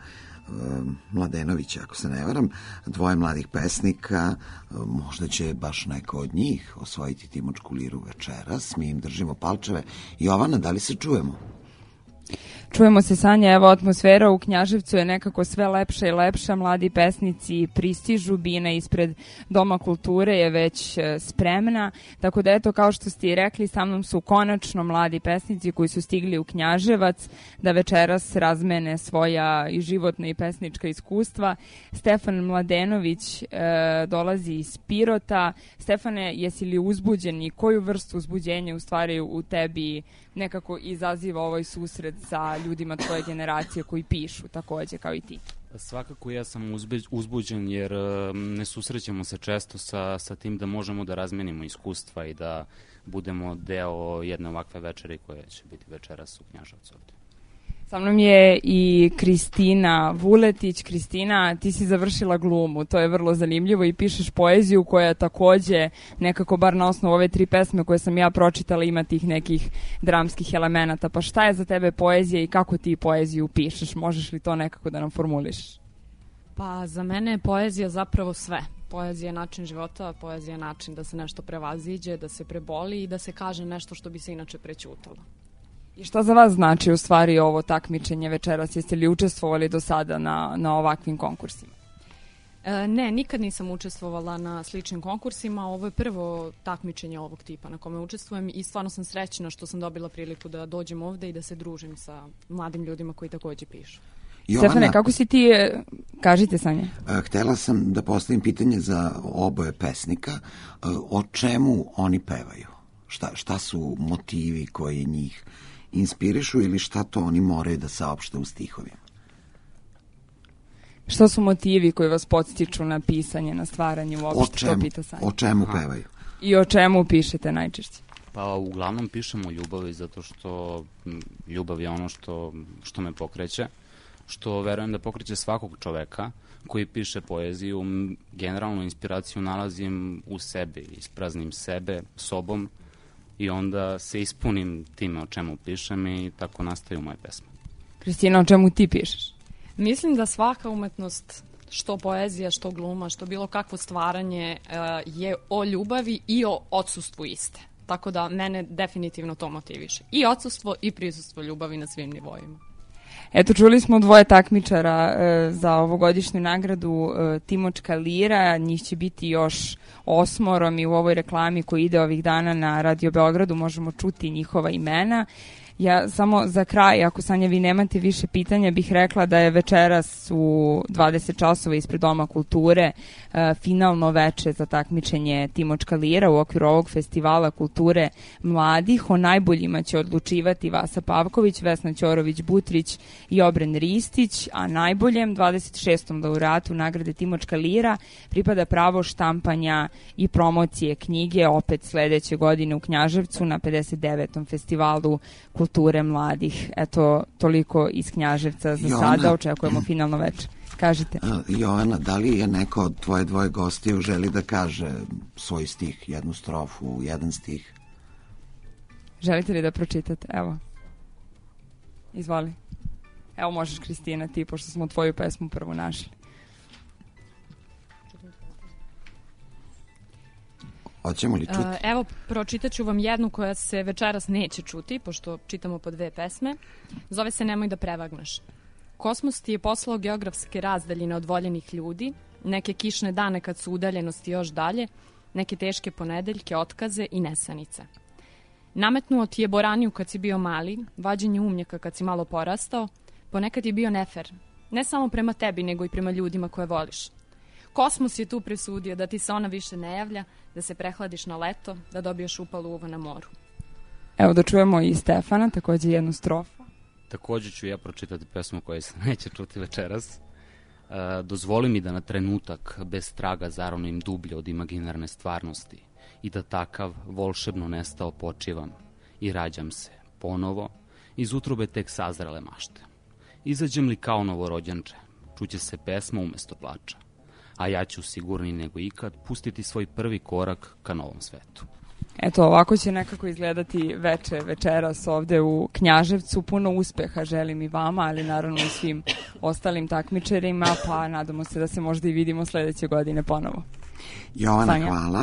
A: Mladenovića, ako se ne varam, dvoje mladih pesnika, možda će baš neko od njih osvojiti Timočku liru večeras, mi im držimo palčeve. Jovana, da li se čujemo?
G: Čujemo se, Sanja, evo atmosfera u Knjaževcu je nekako sve lepša i lepša, mladi pesnici pristižu, bina ispred Doma kulture je već spremna, tako da eto, kao što ste i rekli, sa mnom su konačno mladi pesnici koji su stigli u Knjaževac da večeras razmene svoja i životna i pesnička iskustva. Stefan Mladenović dolazi iz Pirota. Stefane, jesi li uzbuđen i koju vrstu uzbuđenja u stvari u tebi nekako izaziva ovaj susret sa ljudima tvoje generacije koji pišu takođe kao i ti?
S: Svakako ja sam uzbuđen jer ne susrećemo se često sa tim da možemo da razmenimo iskustva i da budemo deo jedne ovakve večere koje će biti večeras u Knjaževcu ovde.
G: Sa mnom je i Kristina Vuletić. Kristina, ti si završila glumu, to je vrlo zanimljivo i pišeš poeziju koja takođe nekako, bar na osnovu ove 3 pesme koje sam ja pročitala, ima tih nekih dramskih elemenata. Pa šta je za tebe poezija i kako ti poeziju pišeš? Možeš li to nekako da nam formulišeš?
T: Pa za mene je poezija zapravo sve. Poezija je način života, poezija je način da se nešto prevaziđe, da se preboli i da se kaže nešto što bi se inače prećutalo.
G: I šta za vas znači u stvari ovo takmičenje večeras? Jeste li učestvovali do sada na ovakvim konkursima?
T: Ne, nikad nisam učestvovala na sličnim konkursima. Ovo je prvo takmičenje ovog tipa na kome učestvujem i stvarno sam srećna što sam dobila priliku da dođem ovde i da se družim sa mladim ljudima koji takođe pišu.
G: Stefane, kako si ti, kažite Sanja?
A: Htela sam da postavim pitanje za oboje pesnika. O čemu oni pevaju? Šta su motivi koji njih inspirišu ili šta to oni moraju da saopšte u stihovima?
G: Šta su motivi koji vas podstiču na pisanje, na stvaranje uopšte?
A: O čemu pevaju?
G: I o čemu pišete najčešće?
S: Pa uglavnom pišemo o ljubavi zato što ljubav je ono što me pokreće, što verujem da pokreće svakog čoveka koji piše poeziju. Generalnu inspiraciju nalazim u sebi, ispraznim sebe, sobom, i onda se ispunim time o čemu pišem i tako nastaju moje pesme.
G: Kristina, o čemu ti pišeš?
T: Mislim da svaka umetnost, što poezija, što gluma, što bilo kakvo stvaranje je o ljubavi i o odsustvu iste. Tako da mene definitivno to motiviše. I odsustvo i prisustvo ljubavi na svim nivoima.
G: Eto, čuli smo dvoje takmičara za ovogodišnju nagradu Timočka lira, njih će biti još 8 i u ovoj reklami koji ide ovih dana na Radio Beogradu možemo čuti njihova imena. Ja samo za kraj, ako Sanja vi nemate više pitanja, bih rekla da je večeras u 20 časova ispred Doma kulture finalno veče za takmičenje Timočka lira u okviru ovog festivala kulture mladih. O najboljima će odlučivati Vasa Pavković, Vesna Ćorović-Butrić i Obren Ristić, a najboljem 26. laureatu nagrade Timočka lira pripada pravo štampanja i promocije knjige opet sledeće godine u Knjaževcu na 59. festivalu kulture mladih. Eto, toliko iz Knjaževca za sada, očekujemo finalno večer. Kažite.
A: Jovana, da li je neko od tvoje dvoje gostiju želi da kaže svoj stih, jednu strofu, jedan stih?
G: Želite li da pročitate? Evo. Izvoli. Evo možeš, Kristina, ti, pošto smo tvoju pesmu prvo našli.
A: Hoćemo li čuti?
T: Evo, pročitat ću vam jednu koja se večeras neće čuti, pošto čitamo po 2 pesme. Zove se Nemoj da prevagneš. Kosmos ti je poslao geografske razdaljine od voljenih ljudi, neke kišne dane kad su udaljenosti još dalje, neke teške ponedeljke, otkaze i nesanice. Nametnuo ti je boraniju kad si bio mali, vađenje umnjaka kad si malo porastao, ponekad je bio nefer, ne samo prema tebi, nego i prema ljudima koje voliš. Kosmos je tu presudio da ti se ona više ne javlja, da se prehladiš na leto, da dobiješ upalu uva na moru.
G: Evo da čujemo i Stefana, takođe jednu strofu.
S: Takođe ću ja pročitati pesmu koja se neće čuti večeras. Dozvoli mi da na trenutak bez traga zaronim dublje od imaginarne stvarnosti i da takav volšebno nestao počivam i rađam se ponovo iz utrobe tek sazrele mašte. Izađem li kao novorođenče, čuće se pesma umesto plača, a ja ću sigurniji nego ikad pustiti svoj prvi korak ka novom svetu.
G: Eto, ovako će nekako izgledati večeras ovde u Knjaževcu. Puno uspeha želim i vama, ali naravno i svim ostalim takmičarima, pa nadamo se da se možda i vidimo sledeće godine ponovo.
A: Jovana,
G: Sanja.
A: hvala.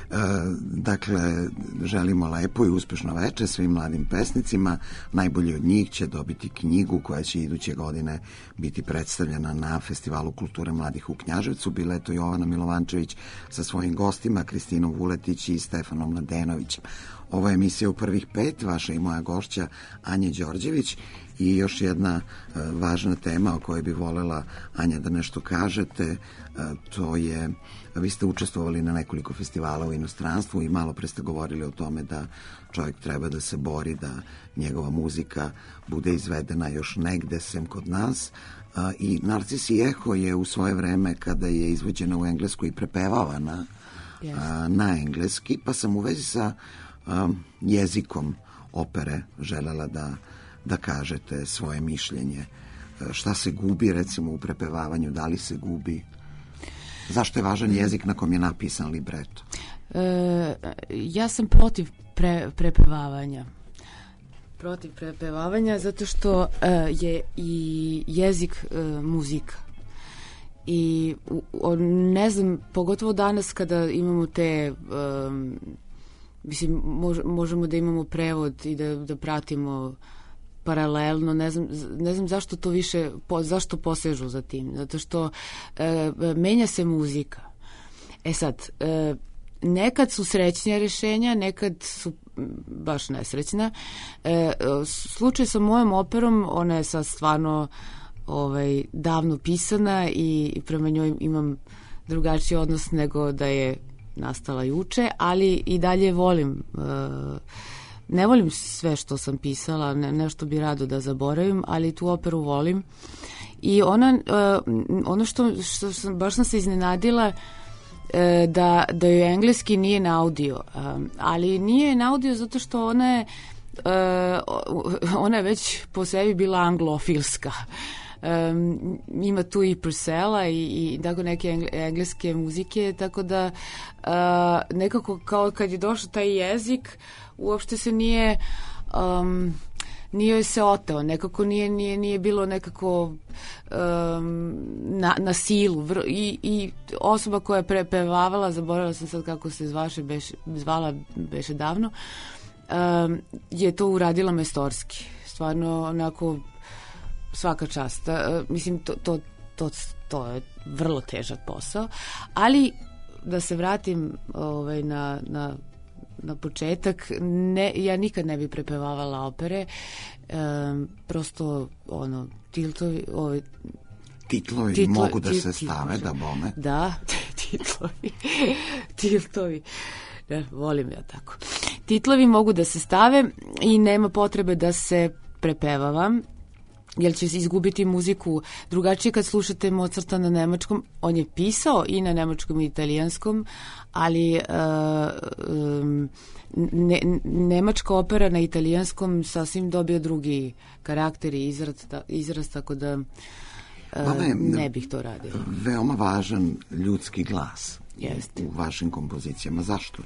A: Dakle, želimo lepo i uspešno veče svim mladim pesnicima. Najbolji od njih će dobiti knjigu koja će iduće godine biti predstavljena na Festivalu kulture mladih u Knjaževcu. Bila je to Jovana Milovančević sa svojim gostima, Kristinom Vuletić i Stefanom Mladenovićem. Ovo je emisija U prvih 5, vaša i moja gošća Anja Đorđević. I još jedna važna tema o kojoj bi volela, Anja, da nešto kažete, to je, vi ste učestvovali na nekoliko festivala u inostranstvu i malo pre ste govorili o tome da čovjek treba da se bori da njegova muzika bude izvedena još negde sem kod nas. I Narcis i Eho je u svoje vreme, kada je izvođena u Engleskoj i prepevavana na engleski, pa sam u vezi sa jezikom opere želela da kažete svoje mišljenje. Šta se gubi, recimo, u prepevavanju, da li se gubi? Zašto je važan jezik na kom je napisan libreto?
E: Ja sam protiv prepevavanja. Protiv prepevavanja zato što je i jezik muzika. I ne znam, pogotovo danas kada imamo te... mislim, možemo da imamo prevod i da pratimo paralelno, ne znam zašto to više, zašto posežu za tim, zato što menja se muzika. E sad, nekad su srećnija rešenja, nekad su baš nesrećna. Slučaj sa mojom operom, ona je sad stvarno davno pisana i prema njoj imam drugačiji odnos nego da je nastala juče, ali i dalje volim, ne volim sve što sam pisala, nešto bi rado da zaboravim, ali tu operu volim. I ono što sam, baš sam se iznenadila, da joj engleski nije na audio, ali nije na audio zato što ona je već po sebi bila anglofilska. Ima tu i Purcella i tako neke engleske muzike, tako da nekako kao kad je došao taj jezik, uopšte se nije joj se oteo, nekako nije bilo nekako na silu. I osoba koja je prepevavala, zaboravila sam sad kako se zvala beše davno, je to uradila majstorski. Stvarno onako svaka čast. Mislim, to je vrlo težak posao, ali da se vratim na početak, ja nikad ne bi prepevavala opere, prosto
A: titlovi mogu da se stave, da bome.
E: Da, titlovi. Volim ja tako. Titlovi mogu da se stave i nema potrebe da se prepevavam, jer će izgubiti muziku. Drugačije kad slušate Mozarta na nemačkom, on je pisao i na nemačkom i italijanskom, ali nemačka opera na italijanskom sasvim dobio drugi karakter i izraz, tako da ne bih to radila.
A: Veoma važan ljudski glas.
E: Jeste.
A: U vašim kompozicijama. Zašto?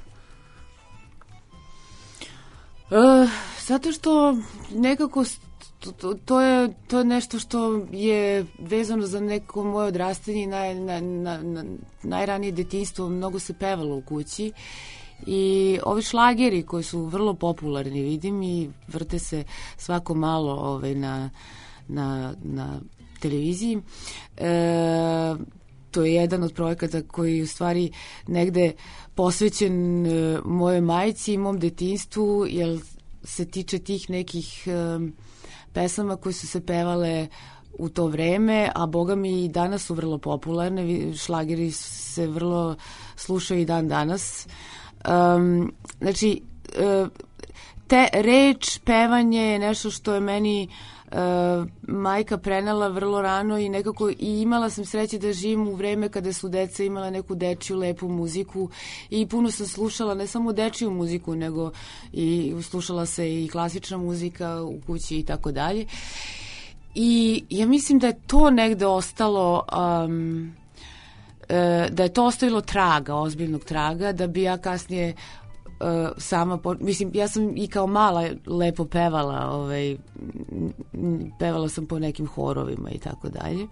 E: Zato što nekako to je nešto što je vezano za neko moje odrastanje i najranije detinjstvo. Mnogo se pevalo u kući i ovi šlageri koji su vrlo popularni, vidim, i vrte se svako malo na televiziji. To je jedan od projekata koji u stvari negde posvećen mojoj majci i mom detinjstvu, jer se tiče tih nekih pesama koje su se pevale u to vreme, a boga mi i danas su vrlo popularne. Šlageri se vrlo slušaju i dan danas. Znači, te reč, pevanje je nešto što je meni majka prenela vrlo rano i nekako i imala sam sreće da živim u vreme kada su deca imala neku dečju lepu muziku i puno sam slušala ne samo dečju muziku, nego i slušala se i klasična muzika u kući i tako dalje. I ja mislim da je to negde ostalo, da je to ostavilo traga, ozbiljnog traga, da bi ja kasnije sama, mislim, ja sam i kao mala lepo pevala, pevala sam po nekim horovima i tako dalje.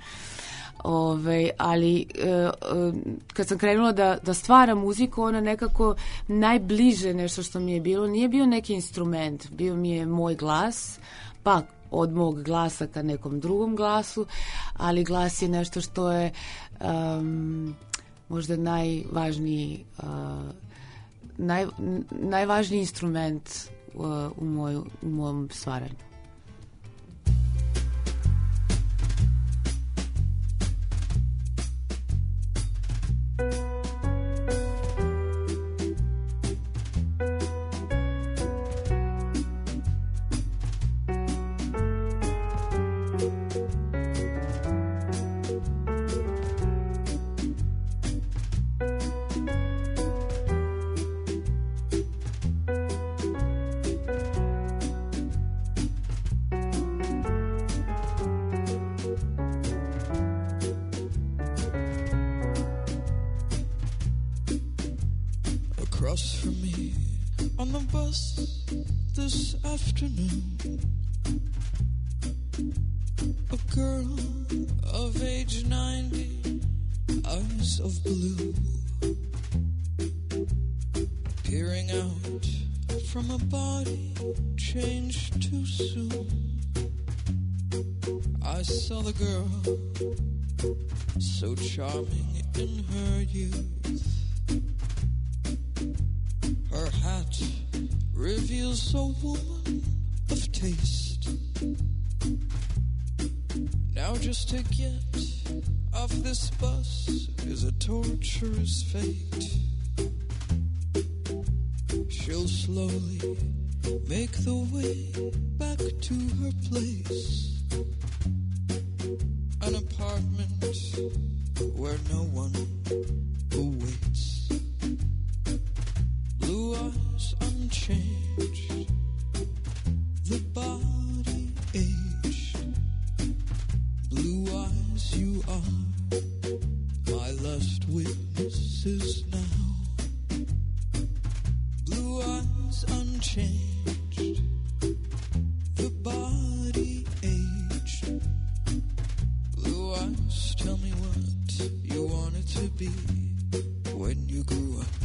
E: Ali kad sam krenula da stvaram muziku, ona nekako najbliže nešto što mi je bilo, nije bio neki instrument, bio mi je moj glas, pa od mog glasa ka nekom drugom glasu, ali glas je nešto što je možda najvažniji instrument u mom stvaranju.
R: Across from me on the bus this afternoon, a girl of age 90, eyes of blue, peering out from a body changed too soon. I saw the girl, so charming in her youth. Her hat reveals a woman of taste. Now just to get off this bus is a torturous fate. She'll slowly make the way back to her place, an apartment where no one awaits. Blue eyes unchanged, the body aged. Blue eyes, you are my last witnesses now. Blue eyes unchanged, the body aged. Blue eyes, tell me what you wanted to be when you grew up.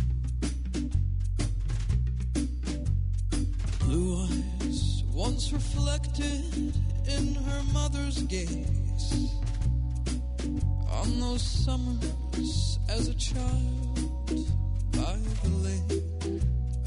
R: Blue eyes once reflected in her mother's gaze on those summers as a child by the lake.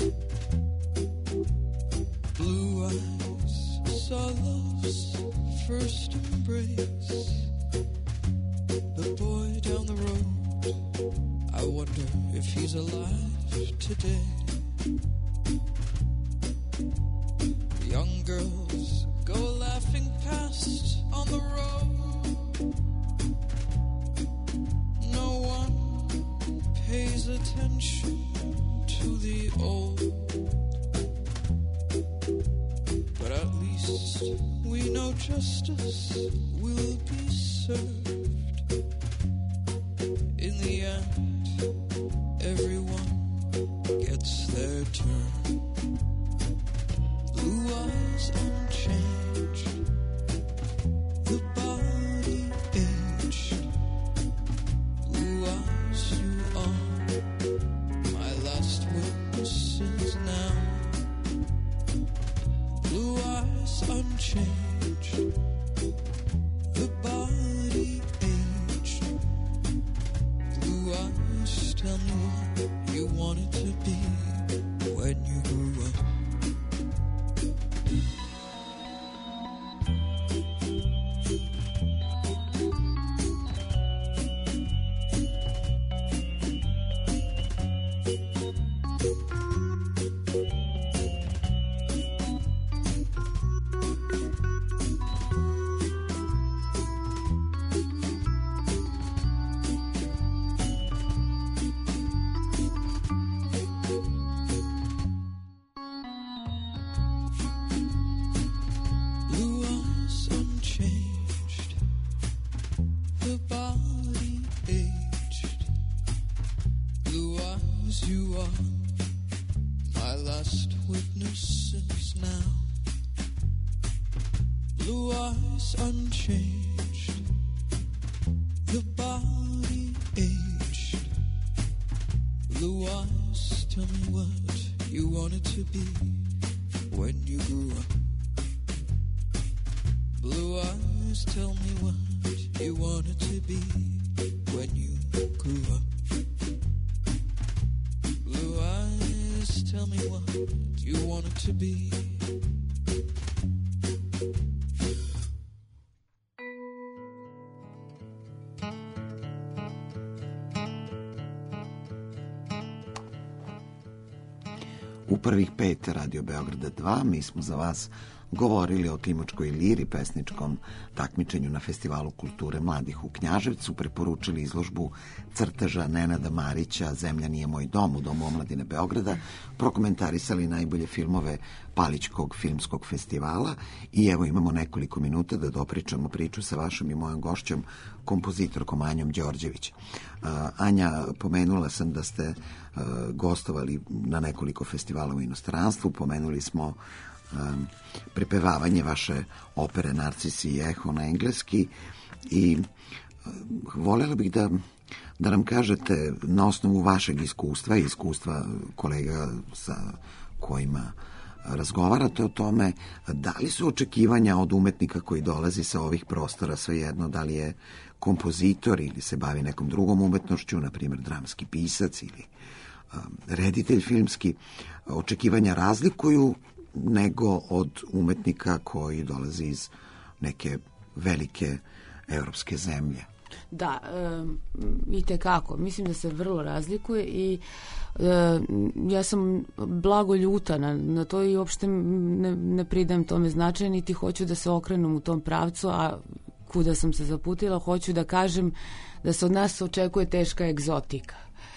R: Blue eyes saw love's first embrace. The boy down the road, I wonder if he's alive today. Young girls go laughing past on the road. No one pays attention to the old. But at least we know justice will be served. In the end, everyone gets their turn. Blue eyes unchanged, the body aged. Blue eyes, you are my last witnesses now. Blue eyes unchanged, the body aged. Blue eyes, tell me what you wanted to be when you grew up. I lost witnesses now. Blue eyes unchanged, the body aged. Blue eyes, tell me what you wanted to be when you grew up. Blue eyes, tell me what you wanted to be when you grew up. Blue eyes, tell me what you wanted to be.
A: U prvih 5 Radio Beograda 2 mi smo za vas govorili o Timočkoj liri, pesničkom takmičenju na Festivalu kulture mladih u Knjaževcu, preporučili izložbu crteža Nenada Marića Zemlja nije moj dom u Domu omladine Beograda, prokomentarisali najbolje filmove Palićkog filmskog festivala i evo imamo nekoliko minuta da dopričamo priču sa vašom i mojom gošćom, kompozitorkom Anjom Đorđević. Anja, pomenula sam da ste gostovali na nekoliko festivala u inostranstvu, pomenuli smo prepevavanje vaše opere Narcisi i Eho na engleski i voljela bih da nam kažete na osnovu vašeg iskustva i iskustva kolega sa kojima razgovarate o tome, da li su očekivanja od umetnika koji dolazi sa ovih prostora, svejedno da li je kompozitor ili se bavi nekom drugom umetnošću, na primjer dramski pisac ili reditelj filmski, očekivanja razlikuju nego od umetnika koji dolazi iz neke velike evropske zemlje?
E: Da, i tekako. Mislim da se vrlo razlikuje i ja sam blago ljuta na to i uopšte ne pridajem tome značaj, niti hoću da se okrenem u tom pravcu, a kuda sam se zaputila, hoću da kažem da se od nas očekuje teška egzotika.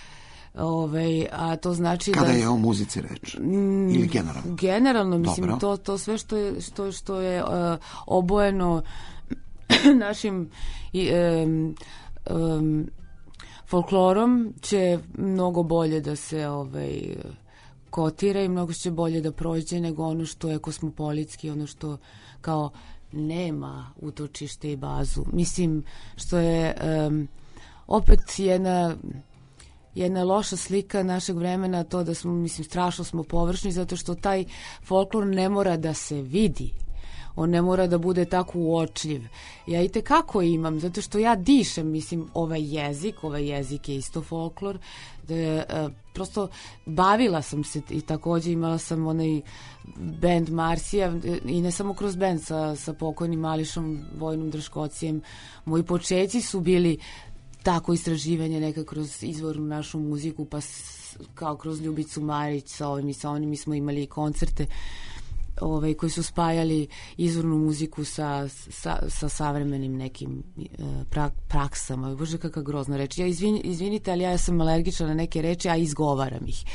E: A to znači
A: kada je o muzici reč ili generalno?
E: Generalno, mislim, to sve što je obojeno našim folklorom će mnogo bolje da se kotira i mnogo će bolje da prođe nego ono što je kosmopolitski, ono što kao nema utočište i bazu. Mislim, što je opet jedna loša slika našeg vremena, to da smo, mislim, strašno smo površni, zato što taj folklor ne mora da se vidi. On ne mora da bude tako uočljiv. Ja i tekako imam, zato što ja dišem, mislim, ovaj jezik je isto folklor. Prosto bavila sam se i takođe imala sam onaj band Marsija i ne samo kroz band sa pokojnim Mališom Vojnom Drškocijem. Moji počeci su bili tako istraživanje neka kroz izvornu našu muziku, pa kao kroz Ljubicu Marić sa ovim i sa onim. Mi smo imali koncerte koji su spajali izvornu muziku sa savremenim nekim praksama. Bože, kakva grozna reč. Ja izvinite, ali ja sam alergična na neke reči, a izgovaram ih.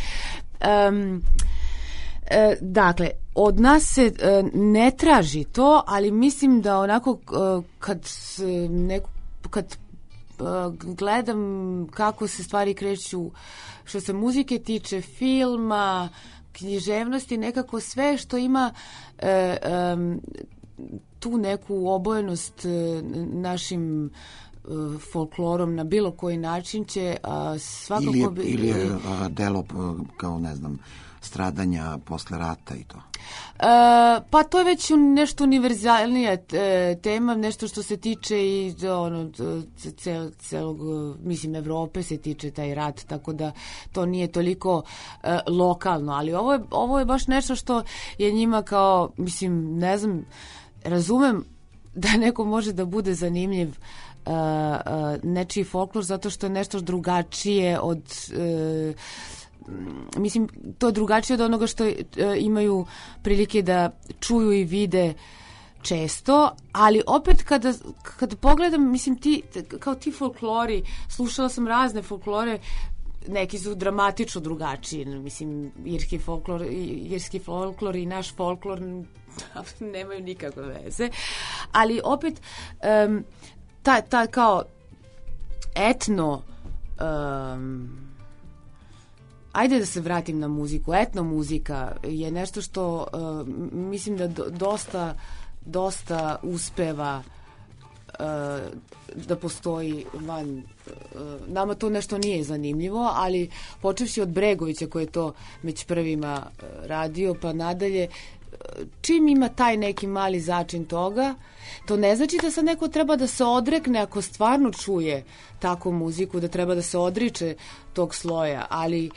E: Dakle, od nas se ne traži to, ali mislim da onako kad gledam kako se stvari kreću što se muzike tiče, filma, književnosti, nekako sve što ima tu neku obojenost našim folklorom na bilo koji način će svakako...
A: Ili je delo kao, ne znam, stradanja posle rata i to?
E: Pa to je već nešto univerzalnija tema, nešto što se tiče i celog, mislim, Evrope se tiče taj rat, tako da to nije toliko lokalno, ali ovo je baš nešto što je njima kao, mislim, ne znam, razumem da neko može da bude zanimljiv nečiji folklor zato što je nešto drugačije od... mislim, to je drugačije od onoga što imaju prilike da čuju i vide često, ali opet kada pogledam, mislim, kao ti folklori, slušala sam razne folklore, neki su dramatično drugačiji, mislim, irski folklor i naš folklor nemaju nikakve veze, ali opet ta kao etno ajde da se vratim na muziku. Etnomuzika je nešto što mislim da dosta uspeva da postoji van. Nama to nešto nije zanimljivo, ali počevši od Bregovića koji je to među prvima radio, pa nadalje, čim ima taj neki mali začin toga, to ne znači da sad neko treba da se odrekne ako stvarno čuje takvu muziku, da treba da se odriče tog sloja, ali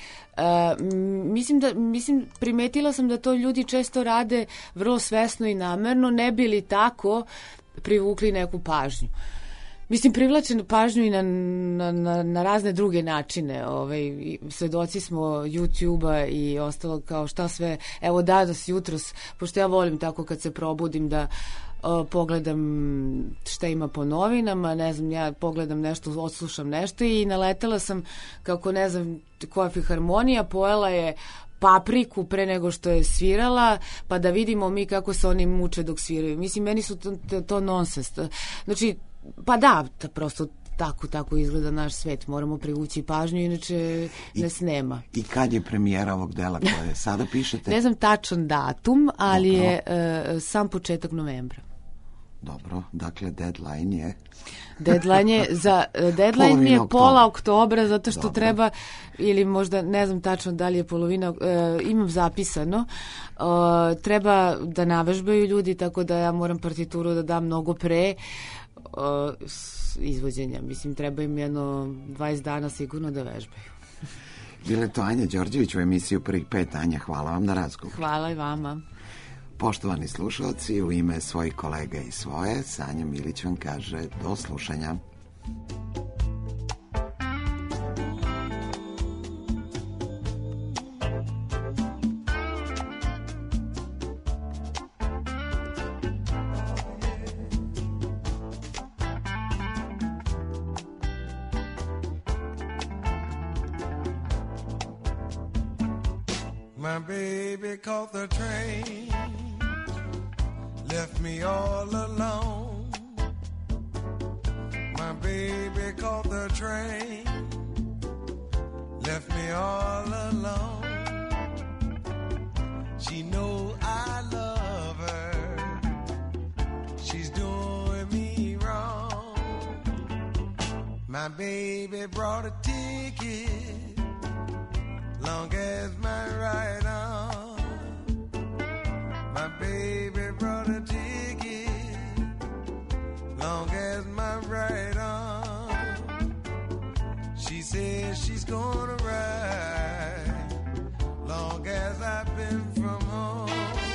E: primetila sam da to ljudi često rade vrlo svesno i namerno, ne bi li tako privukli neku pažnju. Mislim, privlače pažnju i na razne druge načine. Svedoci smo YouTube-a i ostalo kao šta sve. Evo danas jutros, pošto ja volim tako kad se probudim da pogledam šta ima po novinama, ne znam, ja pogledam nešto, odslušam nešto i naletela sam kako ne znam koja filharmonija pojela je Papriku pre nego što je svirala, pa da vidimo mi kako se oni muče dok sviraju. Mislim, meni su to nonsens. Znači, pa da, prosto tako izgleda naš svet. Moramo privući pažnju, inače nas nema.
A: I kad je premijera ovog dela koje sada pišete?
E: Ne znam tačan datum, ali je sam početak novembra.
A: Dobro, dakle deadline je...
E: Deadline mi je pola oktobra, zato što treba, ili možda ne znam tačno da li je polovina, imam zapisano, treba da navežbaju ljudi, tako da ja moram partituru da dam mnogo pre izvođenja. Mislim, treba im jedno 20 dana sigurno da vežbaju.
A: Bila je to Anja Đorđević u emisiju Prvih 5. Anja, hvala vam na razgovor.
E: Hvala i vama.
A: Poštovani slušalci, u ime svojih kolega i svoje, Sanja Milić vam kaže do slušanja.
R: My baby caught the train, left me all alone. My baby caught the train, left me all alone. She knows I love her, she's doing me wrong. My baby brought a ticket, long as my right arm. My baby brought a ticket, long as my right arm. She says she's gonna ride, long as I've been from home.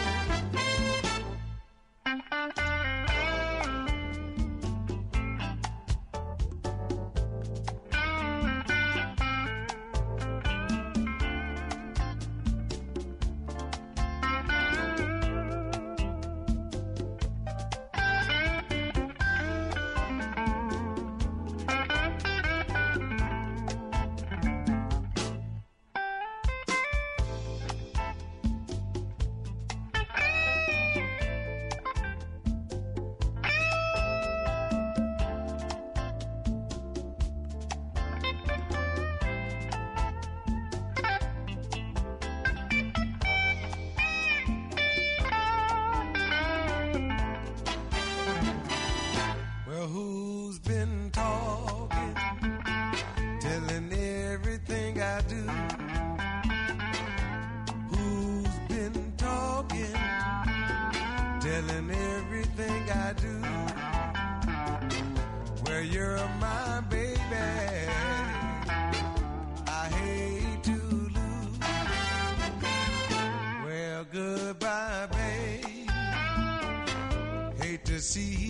R: Telling everything I do, where you're my baby, I hate to lose. Well, goodbye, babe, hate to see